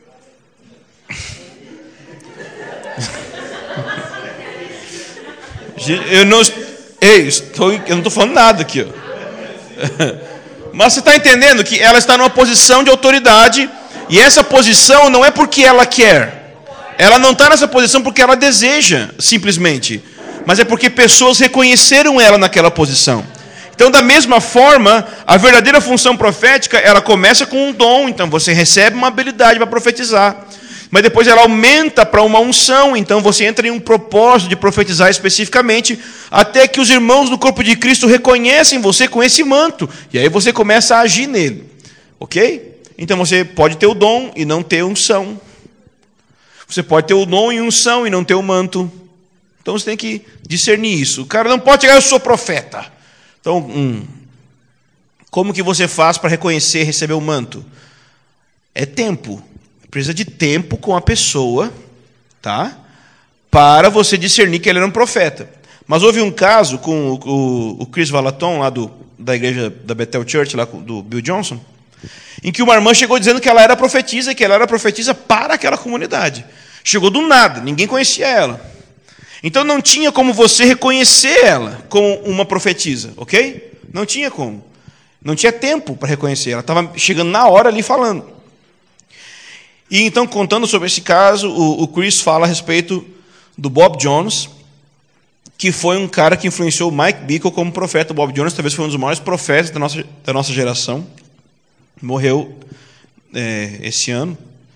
A: Eu não estou falando nada aqui, ó. Mas você está entendendo que ela está numa posição de autoridade, e essa posição não é porque ela quer. Ela não está nessa posição porque ela deseja, simplesmente. Mas é porque pessoas reconheceram ela naquela posição. Então, da mesma forma, a verdadeira função profética, ela começa com um dom. Então, você recebe uma habilidade para profetizar. Mas depois ela aumenta para uma unção. Então, você entra em um propósito de profetizar especificamente, até que os irmãos do corpo de Cristo reconhecem você com esse manto. E aí você começa a agir nele. Ok? Então, você pode ter o dom e não ter unção. Você pode ter o dom e unção e não ter o manto. Então, você tem que discernir isso. O cara não pode chegar, eu sou profeta. Então, como que você faz para reconhecer e receber o manto? É tempo. Precisa de tempo com a pessoa, tá? Para você discernir que ele era um profeta. Mas houve um caso com o Chris Valaton, lá da igreja da Bethel Church, lá do Bill Johnson, em que uma irmã chegou dizendo que ela era profetisa, e que ela era profetisa para aquela comunidade. Chegou do nada, ninguém conhecia ela. Então não tinha como você reconhecer ela como uma profetisa, ok? Não tinha como. Não tinha tempo para reconhecer. Ela estava chegando na hora ali falando. E então, contando sobre esse caso, o Chris fala a respeito do Bob Jones, que foi um cara que influenciou o Mike Bickle como profeta. O Bob Jones talvez foi um dos maiores profetas da nossa geração. Morreu esse ano.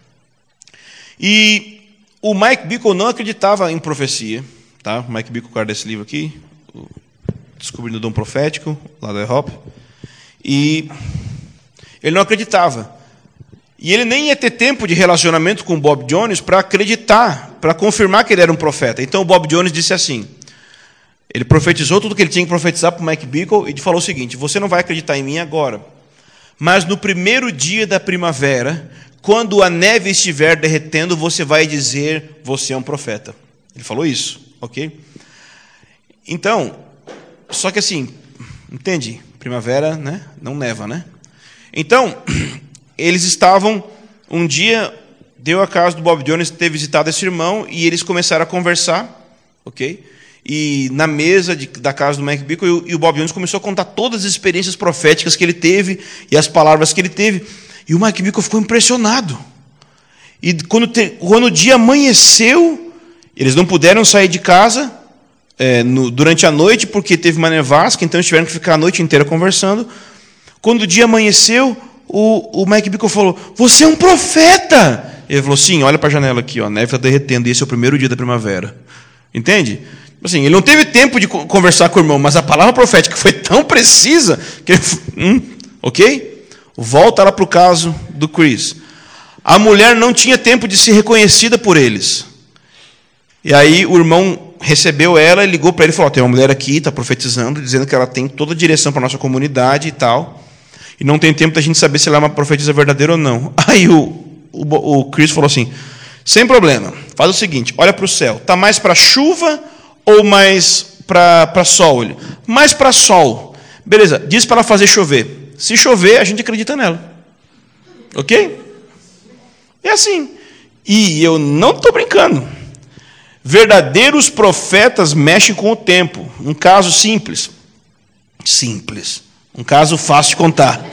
A: E o Mike Bickle não acreditava em profecia. Tá? O Mike Bickle, o cara desse livro aqui, Descobrindo o Dom Profético, lá da IHOP. E ele não acreditava. E ele nem ia ter tempo de relacionamento com o Bob Jones para acreditar, para confirmar que ele era um profeta. Então o Bob Jones disse assim, ele profetizou tudo que ele tinha que profetizar para o Mike Bickle e falou o seguinte, você não vai acreditar em mim agora, mas no primeiro dia da primavera, quando a neve estiver derretendo, você vai dizer, você é um profeta. Ele falou isso, ok? Então, só que assim, entende? Primavera, né? Não neva, né? Então, eles estavam, um dia, deu a caso do Bob Jones ter visitado esse irmão, e eles começaram a conversar, ok? E na mesa da casa do Mike Bickle, e o Bob Jones começou a contar todas as experiências proféticas que ele teve, e as palavras que ele teve, e o Mike Bickle ficou impressionado. E quando o dia amanheceu, eles não puderam sair de casa durante a noite, porque teve uma nevasca, então eles tiveram que ficar a noite inteira conversando. Quando o dia amanheceu, o Mike Bickle falou, você é um profeta! Ele falou, sim, olha para a janela aqui, ó, a neve está derretendo, e esse é o primeiro dia da primavera. Entende? Assim, ele não teve tempo de conversar com o irmão, mas a palavra profética foi tão precisa, que ele, ok? Volta lá para o caso do Chris. A mulher não tinha tempo de ser reconhecida por eles. E aí o irmão recebeu ela e ligou para ele e falou, tem uma mulher aqui, está profetizando, dizendo que ela tem toda a direção para a nossa comunidade e tal, e não tem tempo da gente saber se ela é uma profetisa verdadeira ou não. Aí o Chris falou assim, sem problema, faz o seguinte, olha para o céu, está mais para chuva ou mais para sol? Ele, mais para sol. Beleza, diz para ela fazer chover. Se chover, a gente acredita nela. Ok? É assim. E eu não estou brincando. Verdadeiros profetas mexem com o tempo. Um caso simples. Simples. Um caso fácil de contar.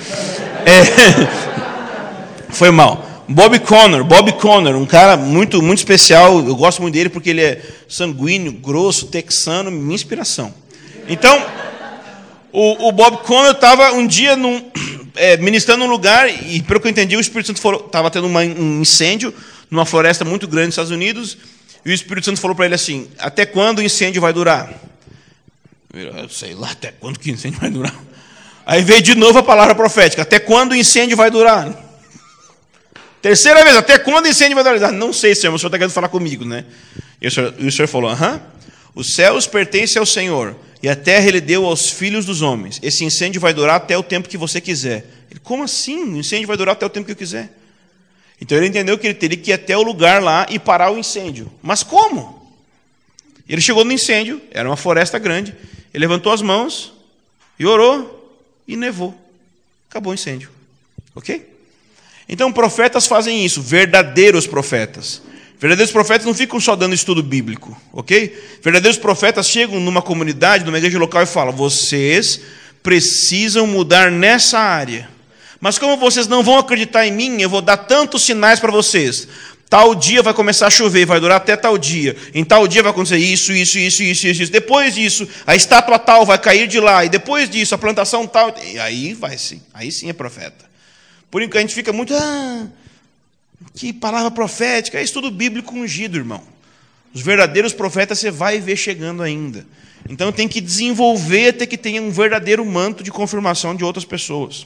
A: Foi mal. Bob Conner, um cara muito, muito especial. Eu gosto muito dele porque ele é sanguíneo, grosso, texano, minha inspiração. Então, o Bob Conner estava um dia ministrando num lugar, e pelo que eu entendi, o Espírito Santo estava tendo um incêndio numa floresta muito grande nos Estados Unidos, e o Espírito Santo falou para ele assim, até quando o incêndio vai durar? Eu sei lá, até quando que o incêndio vai durar? Aí veio de novo a palavra profética, até quando o incêndio vai durar? Terceira vez, até quando incêndio vai durar? Não sei, Senhor, mas o Senhor está querendo falar comigo, né? E o Senhor falou, os céus pertencem ao Senhor, e a terra Ele deu aos filhos dos homens. Esse incêndio vai durar até o tempo que você quiser. Ele, como assim? O incêndio vai durar até o tempo que eu quiser? Então ele entendeu que ele teria que ir até o lugar lá e parar o incêndio. Mas como? Ele chegou no incêndio, era uma floresta grande, ele levantou as mãos e orou e nevou. Acabou o incêndio. Ok? Então profetas fazem isso, verdadeiros profetas. Verdadeiros profetas não ficam só dando estudo bíblico, ok? Verdadeiros profetas chegam numa comunidade, numa igreja local e falam, vocês precisam mudar nessa área. Mas como vocês não vão acreditar em mim, eu vou dar tantos sinais para vocês. Tal dia vai começar a chover, vai durar até tal dia. Em tal dia vai acontecer isso. Depois disso, a estátua tal vai cair de lá. E depois disso, a plantação tal. E aí vai sim. Aí sim é profeta. Por enquanto a gente fica muito... que palavra profética. É estudo bíblico ungido, irmão. Os verdadeiros profetas você vai ver chegando ainda. Então tem que desenvolver até que tenha um verdadeiro manto de confirmação de outras pessoas.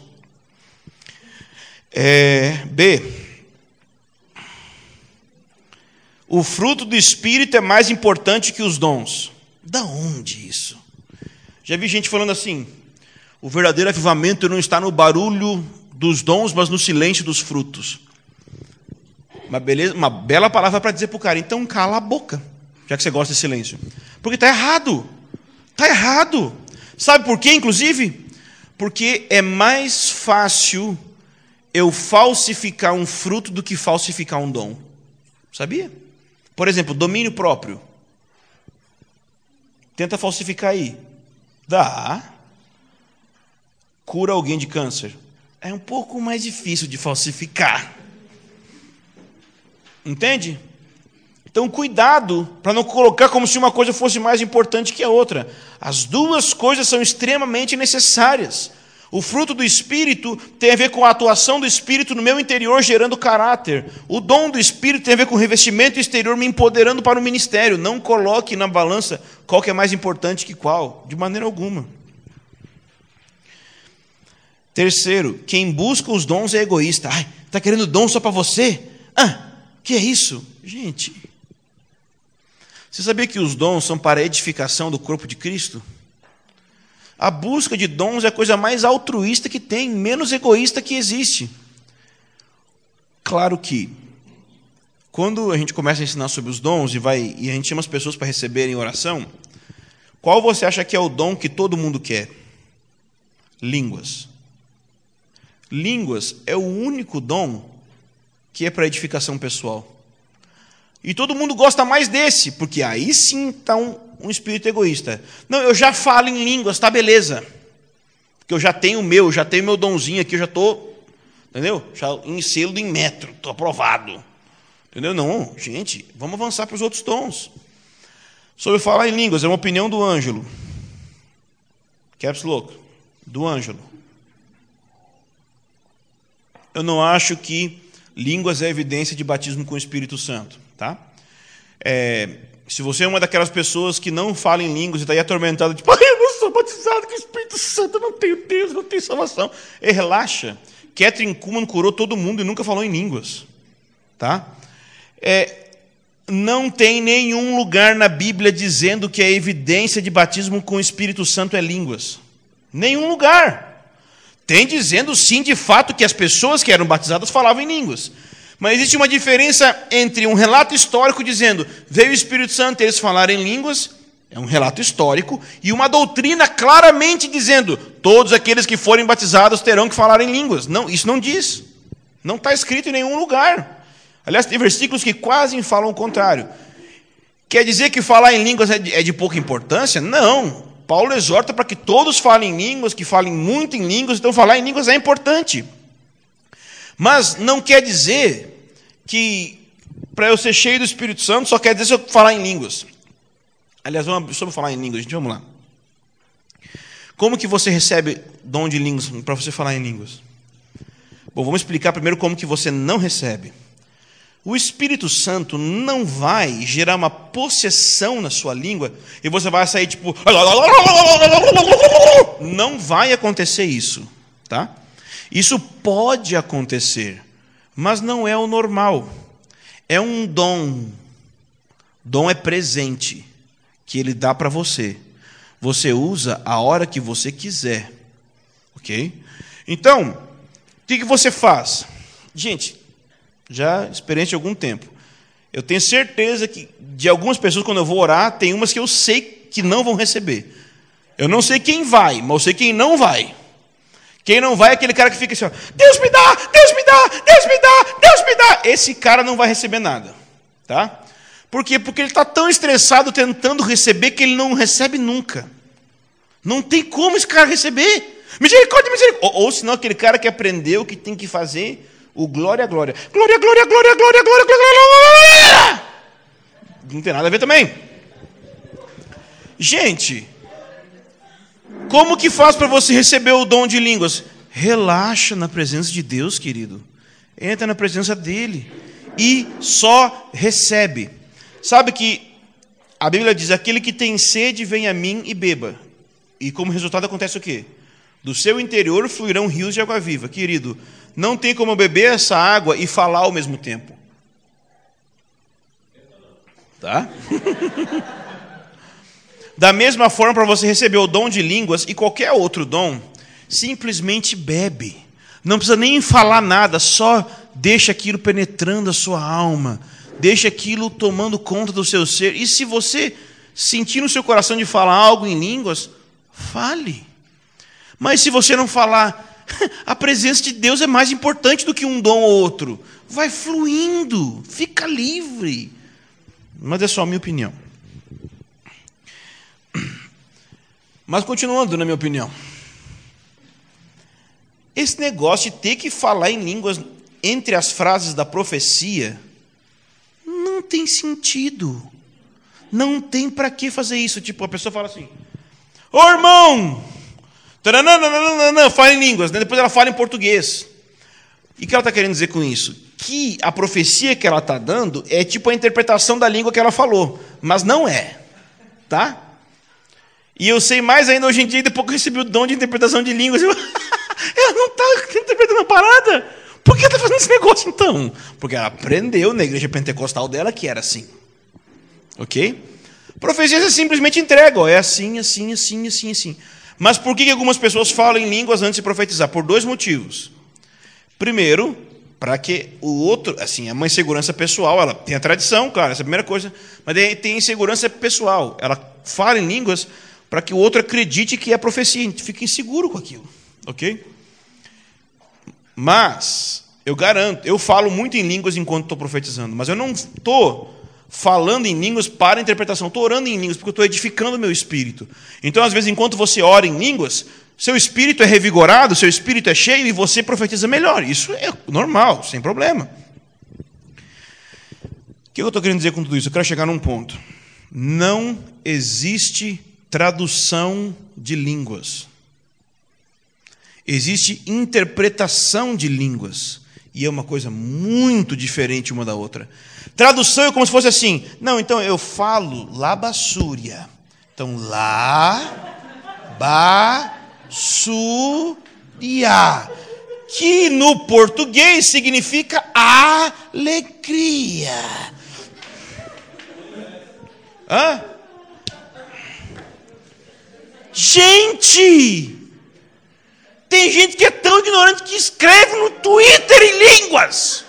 A: B. O fruto do Espírito é mais importante que os dons. Da onde isso? Já vi gente falando assim, o verdadeiro avivamento não está no barulho dos dons, mas no silêncio dos frutos. Uma bela palavra para dizer para o cara, então cala a boca, já que você gosta de silêncio. Porque está errado. Está errado. Sabe por quê, inclusive? Porque é mais fácil eu falsificar um fruto do que falsificar um dom. Sabia? Por exemplo, domínio próprio. Tenta falsificar aí. Dá. Cura alguém de câncer. É um pouco mais difícil de falsificar. Entende? Então, cuidado para não colocar como se uma coisa fosse mais importante que a outra. As duas coisas são extremamente necessárias. O fruto do Espírito tem a ver com a atuação do Espírito no meu interior, gerando caráter. O dom do Espírito tem a ver com o revestimento exterior, me empoderando para o ministério. Não coloque na balança qual que é mais importante que qual, de maneira alguma. Terceiro, quem busca os dons é egoísta. Está querendo dom só para você? Que é isso? Gente, você sabia que os dons são para a edificação do corpo de Cristo? A busca de dons é a coisa mais altruísta que tem, menos egoísta que existe. Claro que, quando a gente começa a ensinar sobre os dons e a gente chama as pessoas para receberem oração, qual você acha que é o dom que todo mundo quer? Línguas. Línguas é o único dom que é para edificação pessoal. E todo mundo gosta mais desse, porque aí sim está um espírito egoísta. Não, eu já falo em línguas, tá beleza. Porque eu já tenho meu donzinho aqui, eu já estou, entendeu? Já em selo em metro, estou aprovado. Entendeu? Não, gente, vamos avançar para os outros dons. Sobre falar em línguas, é uma opinião do Ângelo. Caps Lock, do Ângelo. Eu não acho que línguas é evidência de batismo com o Espírito Santo. Tá? Se você é uma daquelas pessoas que não fala em línguas e está aí atormentado, tipo, eu não sou batizado com o Espírito Santo, eu não tenho Deus, não tenho salvação. Relaxa. Catherine Kuhlman curou todo mundo e nunca falou em línguas. Tá? Não tem nenhum lugar na Bíblia dizendo que a evidência de batismo com o Espírito Santo é línguas. Nenhum lugar. Tem dizendo, sim, de fato, que as pessoas que eram batizadas falavam em línguas. Mas existe uma diferença entre um relato histórico dizendo veio o Espírito Santo e eles falaram em línguas, é um relato histórico, e uma doutrina claramente dizendo todos aqueles que forem batizados terão que falar em línguas. Não, isso não diz. Não está escrito em nenhum lugar. Aliás, tem versículos que quase falam o contrário. Quer dizer que falar em línguas é de pouca importância? Não. Paulo exorta para que todos falem em línguas, que falem muito em línguas, então falar em línguas é importante. Mas não quer dizer que para eu ser cheio do Espírito Santo só quer dizer se eu falar em línguas. Aliás, sobre falar em línguas, gente, vamos lá. Como que você recebe dom de línguas para você falar em línguas? Bom, vamos explicar primeiro como que você não recebe. O Espírito Santo não vai gerar uma possessão na sua língua e você vai sair tipo... Não vai acontecer isso, tá? Isso pode acontecer, Mas não é o normal. É um dom. Dom é presente que ele dá para você. Você usa a hora que você quiser. Ok? Então, o que você faz? Gente, já experiência há algum tempo. Eu tenho certeza que de algumas pessoas, quando eu vou orar, tem umas que eu sei que não vão receber. Eu não sei quem vai, mas eu sei quem não vai. Quem não vai é aquele cara que fica assim, ó, Deus me dá, Deus me dá, Deus me dá, Deus me dá. Esse cara não vai receber nada. Tá? Por quê? Porque ele está tão estressado tentando receber que ele não recebe nunca. Não tem como esse cara receber. Misericórdia, misericórdia. Ou senão aquele cara que aprendeu que tem que fazer o glória, glória. Glória, glória, glória, glória, glória, glória. Não tem nada a ver também. Gente, como que faz para você receber o dom de línguas? Relaxa na presença de Deus, querido. Entra na presença dele e só recebe. Sabe que a Bíblia diz, aquele que tem sede, vem a mim e beba. E como resultado acontece o quê? Do seu interior fluirão rios de água viva. Querido, não tem como beber essa água e falar ao mesmo tempo. Tá? Da mesma forma, para você receber o dom de línguas e qualquer outro dom, simplesmente bebe. Não precisa nem falar nada, só deixa aquilo penetrando a sua alma. Deixa aquilo tomando conta do seu ser. E se você sentir no seu coração de falar algo em línguas, fale. Mas se você não falar, a presença de Deus é mais importante do que um dom ou outro. Vai fluindo, fica livre. Mas é só a minha opinião. Mas continuando na minha opinião. Esse negócio de ter que falar em línguas entre as frases da profecia não tem sentido. Não tem para que fazer isso. Tipo, a pessoa fala assim, ô irmão, fala em línguas, né? Depois ela fala em português. E o que ela está querendo dizer com isso? Que a profecia que ela está dando é tipo a interpretação da língua que ela falou. Mas não é. Tá? E eu sei mais ainda hoje em dia, depois que eu recebi o dom de interpretação de línguas, ela não está interpretando a parada. Por que ela está fazendo esse negócio então? Porque ela aprendeu na igreja pentecostal dela que era assim. Ok? Profecia você simplesmente entrega. Ó, é assim, assim, assim, assim, assim. Mas por que algumas pessoas falam em línguas antes de profetizar? Por dois motivos. Primeiro, para que o outro, assim, é uma insegurança pessoal. Ela tem a tradição, claro, essa é a primeira coisa. Mas tem insegurança pessoal. Ela fala em línguas para que o outro acredite que é profecia. A gente fica inseguro com aquilo. Ok? Mas, eu garanto, eu falo muito em línguas enquanto estou profetizando, mas eu não estou falando em línguas para interpretação, estou orando em línguas porque eu estou edificando o meu espírito. Então, às vezes, enquanto você ora em línguas, seu espírito é revigorado, seu espírito é cheio e você profetiza melhor. Isso é normal, sem problema. O que eu estou querendo dizer com tudo isso? Eu quero chegar num ponto. Não existe tradução de línguas. Existe interpretação de línguas. E é uma coisa muito diferente uma da outra. Tradução é como se fosse assim. Não, então eu falo labassúria. Então, labassúria. Que no português significa alegria. Hã? Gente! Tem gente que é tão ignorante que escreve no Twitter em línguas.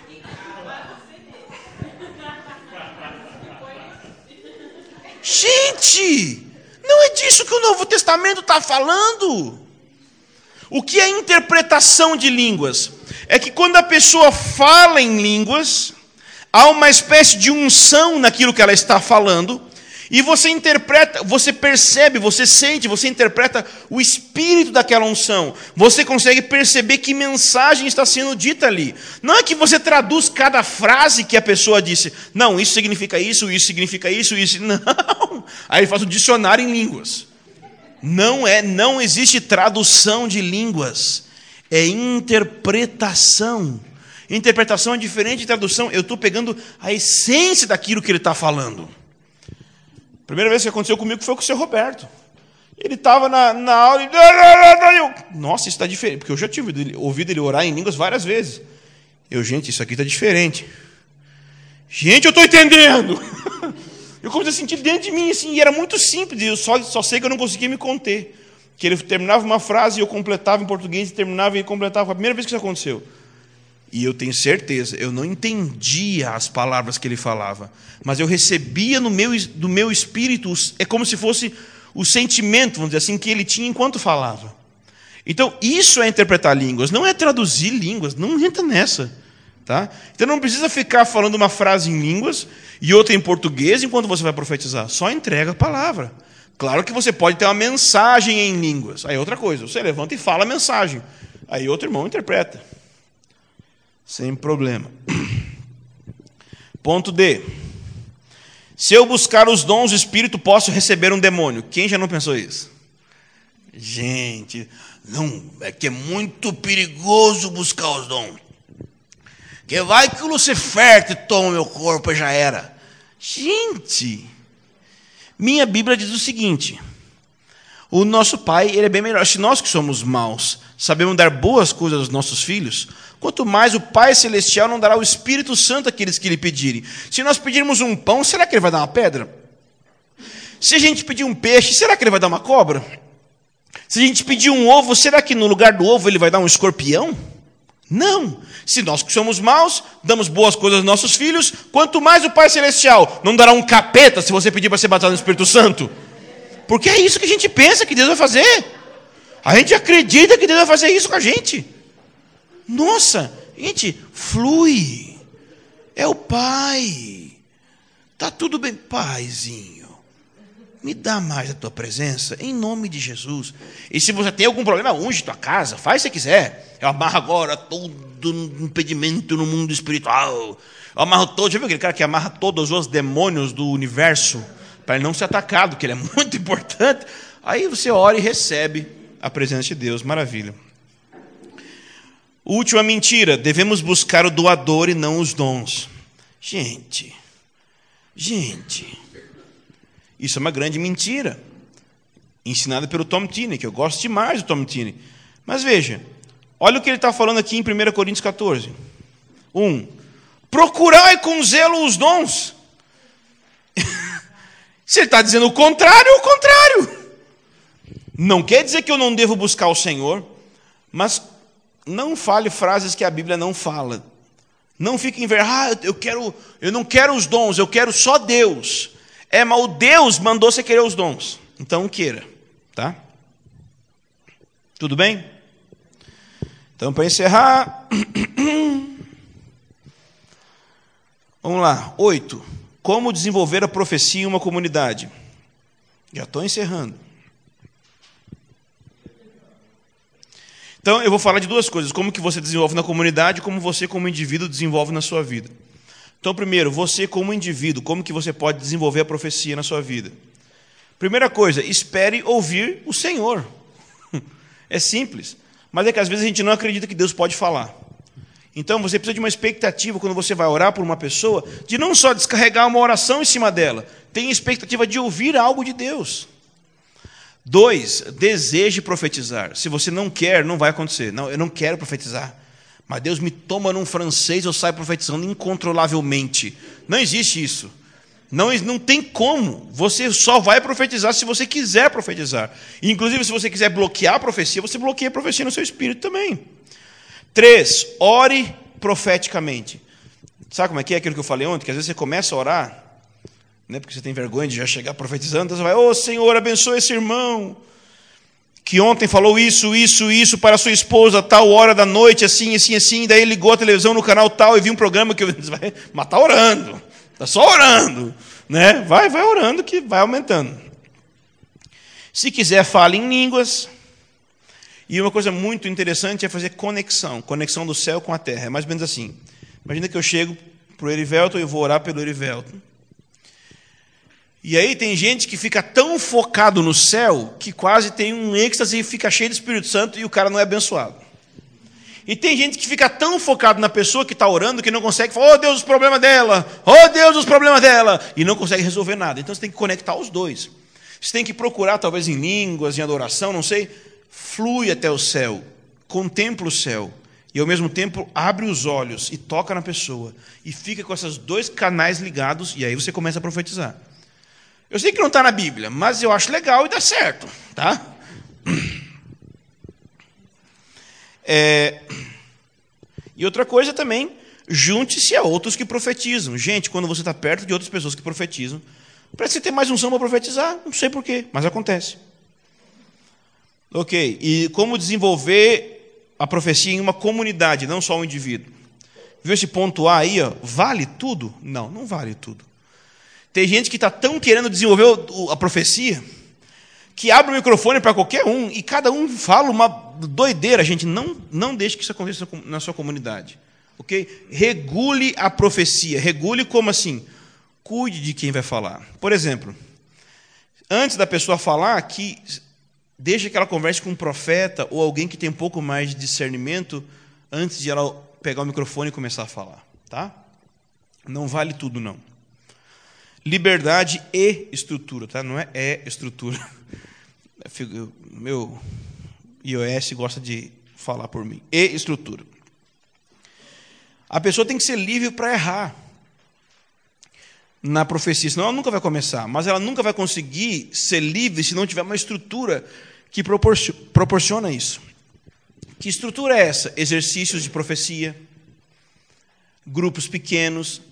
A: Gente, não é disso que o Novo Testamento está falando. O que é interpretação de línguas? É que quando a pessoa fala em línguas, há uma espécie de unção naquilo que ela está falando, e você interpreta, você percebe, você sente, você interpreta o espírito daquela unção. Você consegue perceber que mensagem está sendo dita ali. Não é que você traduz cada frase que a pessoa disse. Não, isso significa isso, isso significa isso, isso. Não. Aí faz um dicionário em línguas. Não existe tradução de línguas. É interpretação. Interpretação é diferente de tradução. Eu estou pegando a essência daquilo que ele está falando. A primeira vez que aconteceu comigo foi com o seu Roberto. Ele estava na aula e... Nossa, isso está diferente. Porque eu já tinha ouvido ele orar em línguas várias vezes. Gente, isso aqui está diferente. Gente, eu estou entendendo. Eu comecei a sentir dentro de mim, assim, e era muito simples, eu só sei que eu não conseguia me conter. Que ele terminava uma frase e eu completava em português, e terminava e completava. Foi a primeira vez que isso aconteceu. E eu tenho certeza, eu não entendia as palavras que ele falava, mas eu recebia do meu espírito, é como se fosse o sentimento, vamos dizer assim, que ele tinha enquanto falava. Então, isso é interpretar línguas, não é traduzir línguas, não entra nessa. Tá? Então não precisa ficar falando uma frase em línguas e outra em português enquanto você vai profetizar. Só entrega a palavra. Claro que você pode ter uma mensagem em línguas. Aí é outra coisa. Você levanta e fala a mensagem. Aí outro irmão interpreta. Sem problema. Ponto D. Se eu buscar os dons do Espírito, posso receber um demônio. Quem já não pensou isso? Gente, não, é que é muito perigoso buscar os dons. Que vai que o Lucifer te toma meu corpo e já era. Gente, minha Bíblia diz o seguinte: o nosso Pai, ele é bem melhor. Se nós que somos maus sabemos dar boas coisas aos nossos filhos, quanto mais o Pai Celestial não dará o Espírito Santo àqueles que lhe pedirem. Se nós pedirmos um pão, será que ele vai dar uma pedra? Se a gente pedir um peixe, será que ele vai dar uma cobra? Se a gente pedir um ovo, será que no lugar do ovo ele vai dar um escorpião? Não. Se nós que somos maus, damos boas coisas aos nossos filhos, quanto mais o Pai Celestial não dará um capeta se você pedir para ser batizado no Espírito Santo. Porque é isso que a gente pensa que Deus vai fazer. A gente acredita que Deus vai fazer isso com a gente. Nossa, gente, flui. É o Pai. Tá tudo bem. Paizinho, me dá mais a tua presença, em nome de Jesus. E se você tem algum problema, unge tua casa, faz se quiser. Eu amarro agora todo impedimento no mundo espiritual. Eu amarro todo. Já viu aquele cara que amarra todos os demônios do universo para ele não ser atacado, que ele é muito importante? Aí você ora e recebe a presença de Deus. Maravilha. Última mentira. Devemos buscar o doador e não os dons. Gente. Isso é uma grande mentira. Ensinada pelo Tom Tinney, que eu gosto demais do Tom Tinney. Mas veja. Olha o que ele está falando aqui em 1 Coríntios 14. 1. Procurai com zelo os dons. Se ele está dizendo o contrário, é o contrário. Não quer dizer que eu não devo buscar o Senhor, mas não fale frases que a Bíblia não fala. Não fique eu não quero os dons, eu quero só Deus. Mas o Deus mandou você querer os dons. Então queira, tá? Tudo bem? Então, para encerrar, vamos lá. 8. Como desenvolver a profecia em uma comunidade? Já estou encerrando. Então, eu vou falar de duas coisas. Como que você desenvolve na comunidade e como você, como indivíduo, desenvolve na sua vida. Então, primeiro, você como indivíduo, como que você pode desenvolver a profecia na sua vida? Primeira coisa, espere ouvir o Senhor. É simples. Mas é que às vezes a gente não acredita que Deus pode falar. Então você precisa de uma expectativa, quando você vai orar por uma pessoa, de não só descarregar uma oração em cima dela, tem expectativa de ouvir algo de Deus. 2, deseje profetizar. Se você não quer, não vai acontecer. Não, eu não quero profetizar. Mas Deus me toma num francês, eu saio profetizando incontrolavelmente. Não existe isso. Não tem como. Você só vai profetizar se você quiser profetizar. Inclusive, se você quiser bloquear a profecia, você bloqueia a profecia no seu espírito também. 3, ore profeticamente. Sabe como é que é aquilo que eu falei ontem? Que às vezes você começa a orar, né, porque você tem vergonha de já chegar profetizando, então você vai, ô Senhor, abençoa esse irmão, que ontem falou isso para sua esposa, tal hora da noite, assim, daí ligou a televisão no canal tal e viu um programa que você vai, mas está orando. Está só orando, né? Vai orando que vai aumentando. Se quiser, fale em línguas. E uma coisa muito interessante é fazer conexão do céu com a terra. É mais ou menos assim. Imagina que eu chego para o Erivelton e vou orar pelo Erivelton. E aí tem gente que fica tão focado no céu que quase tem um êxtase e fica cheio do Espírito Santo e o cara não é abençoado. E tem gente que fica tão focado na pessoa que está orando que não consegue falar, oh Deus, os problemas dela, e não consegue resolver nada. Então você tem que conectar os dois. Você tem que procurar, talvez em línguas, em adoração, não sei, flui até o céu, contempla o céu, e ao mesmo tempo abre os olhos e toca na pessoa, e fica com esses dois canais ligados, e aí você começa a profetizar. Eu sei que não está na Bíblia, mas eu acho legal e dá certo, tá? E outra coisa também, junte-se a outros que profetizam. Gente, quando você está perto de outras pessoas que profetizam, parece que você tem mais unção para profetizar, não sei porquê, mas acontece. Ok, e como desenvolver a profecia em uma comunidade, não só um indivíduo. Viu esse ponto A aí? Ó? Vale tudo? Não, não vale tudo. Tem gente que está tão querendo desenvolver a profecia que abre o microfone para qualquer um e cada um fala uma doideira. Gente, não deixe que isso aconteça na sua comunidade. Ok? Regule a profecia. Regule como assim? Cuide de quem vai falar. Por exemplo, antes da pessoa falar, deixe que ela converse com um profeta ou alguém que tem um pouco mais de discernimento antes de ela pegar o microfone e começar a falar. Tá? Não vale tudo, não. Liberdade e estrutura, tá? Não é estrutura. Meu iOS gosta de falar por mim. E estrutura. A pessoa tem que ser livre para errar na profecia, senão ela nunca vai começar. Mas ela nunca vai conseguir ser livre se não tiver uma estrutura que proporciona isso. Que estrutura é essa? Exercícios de profecia, grupos pequenos,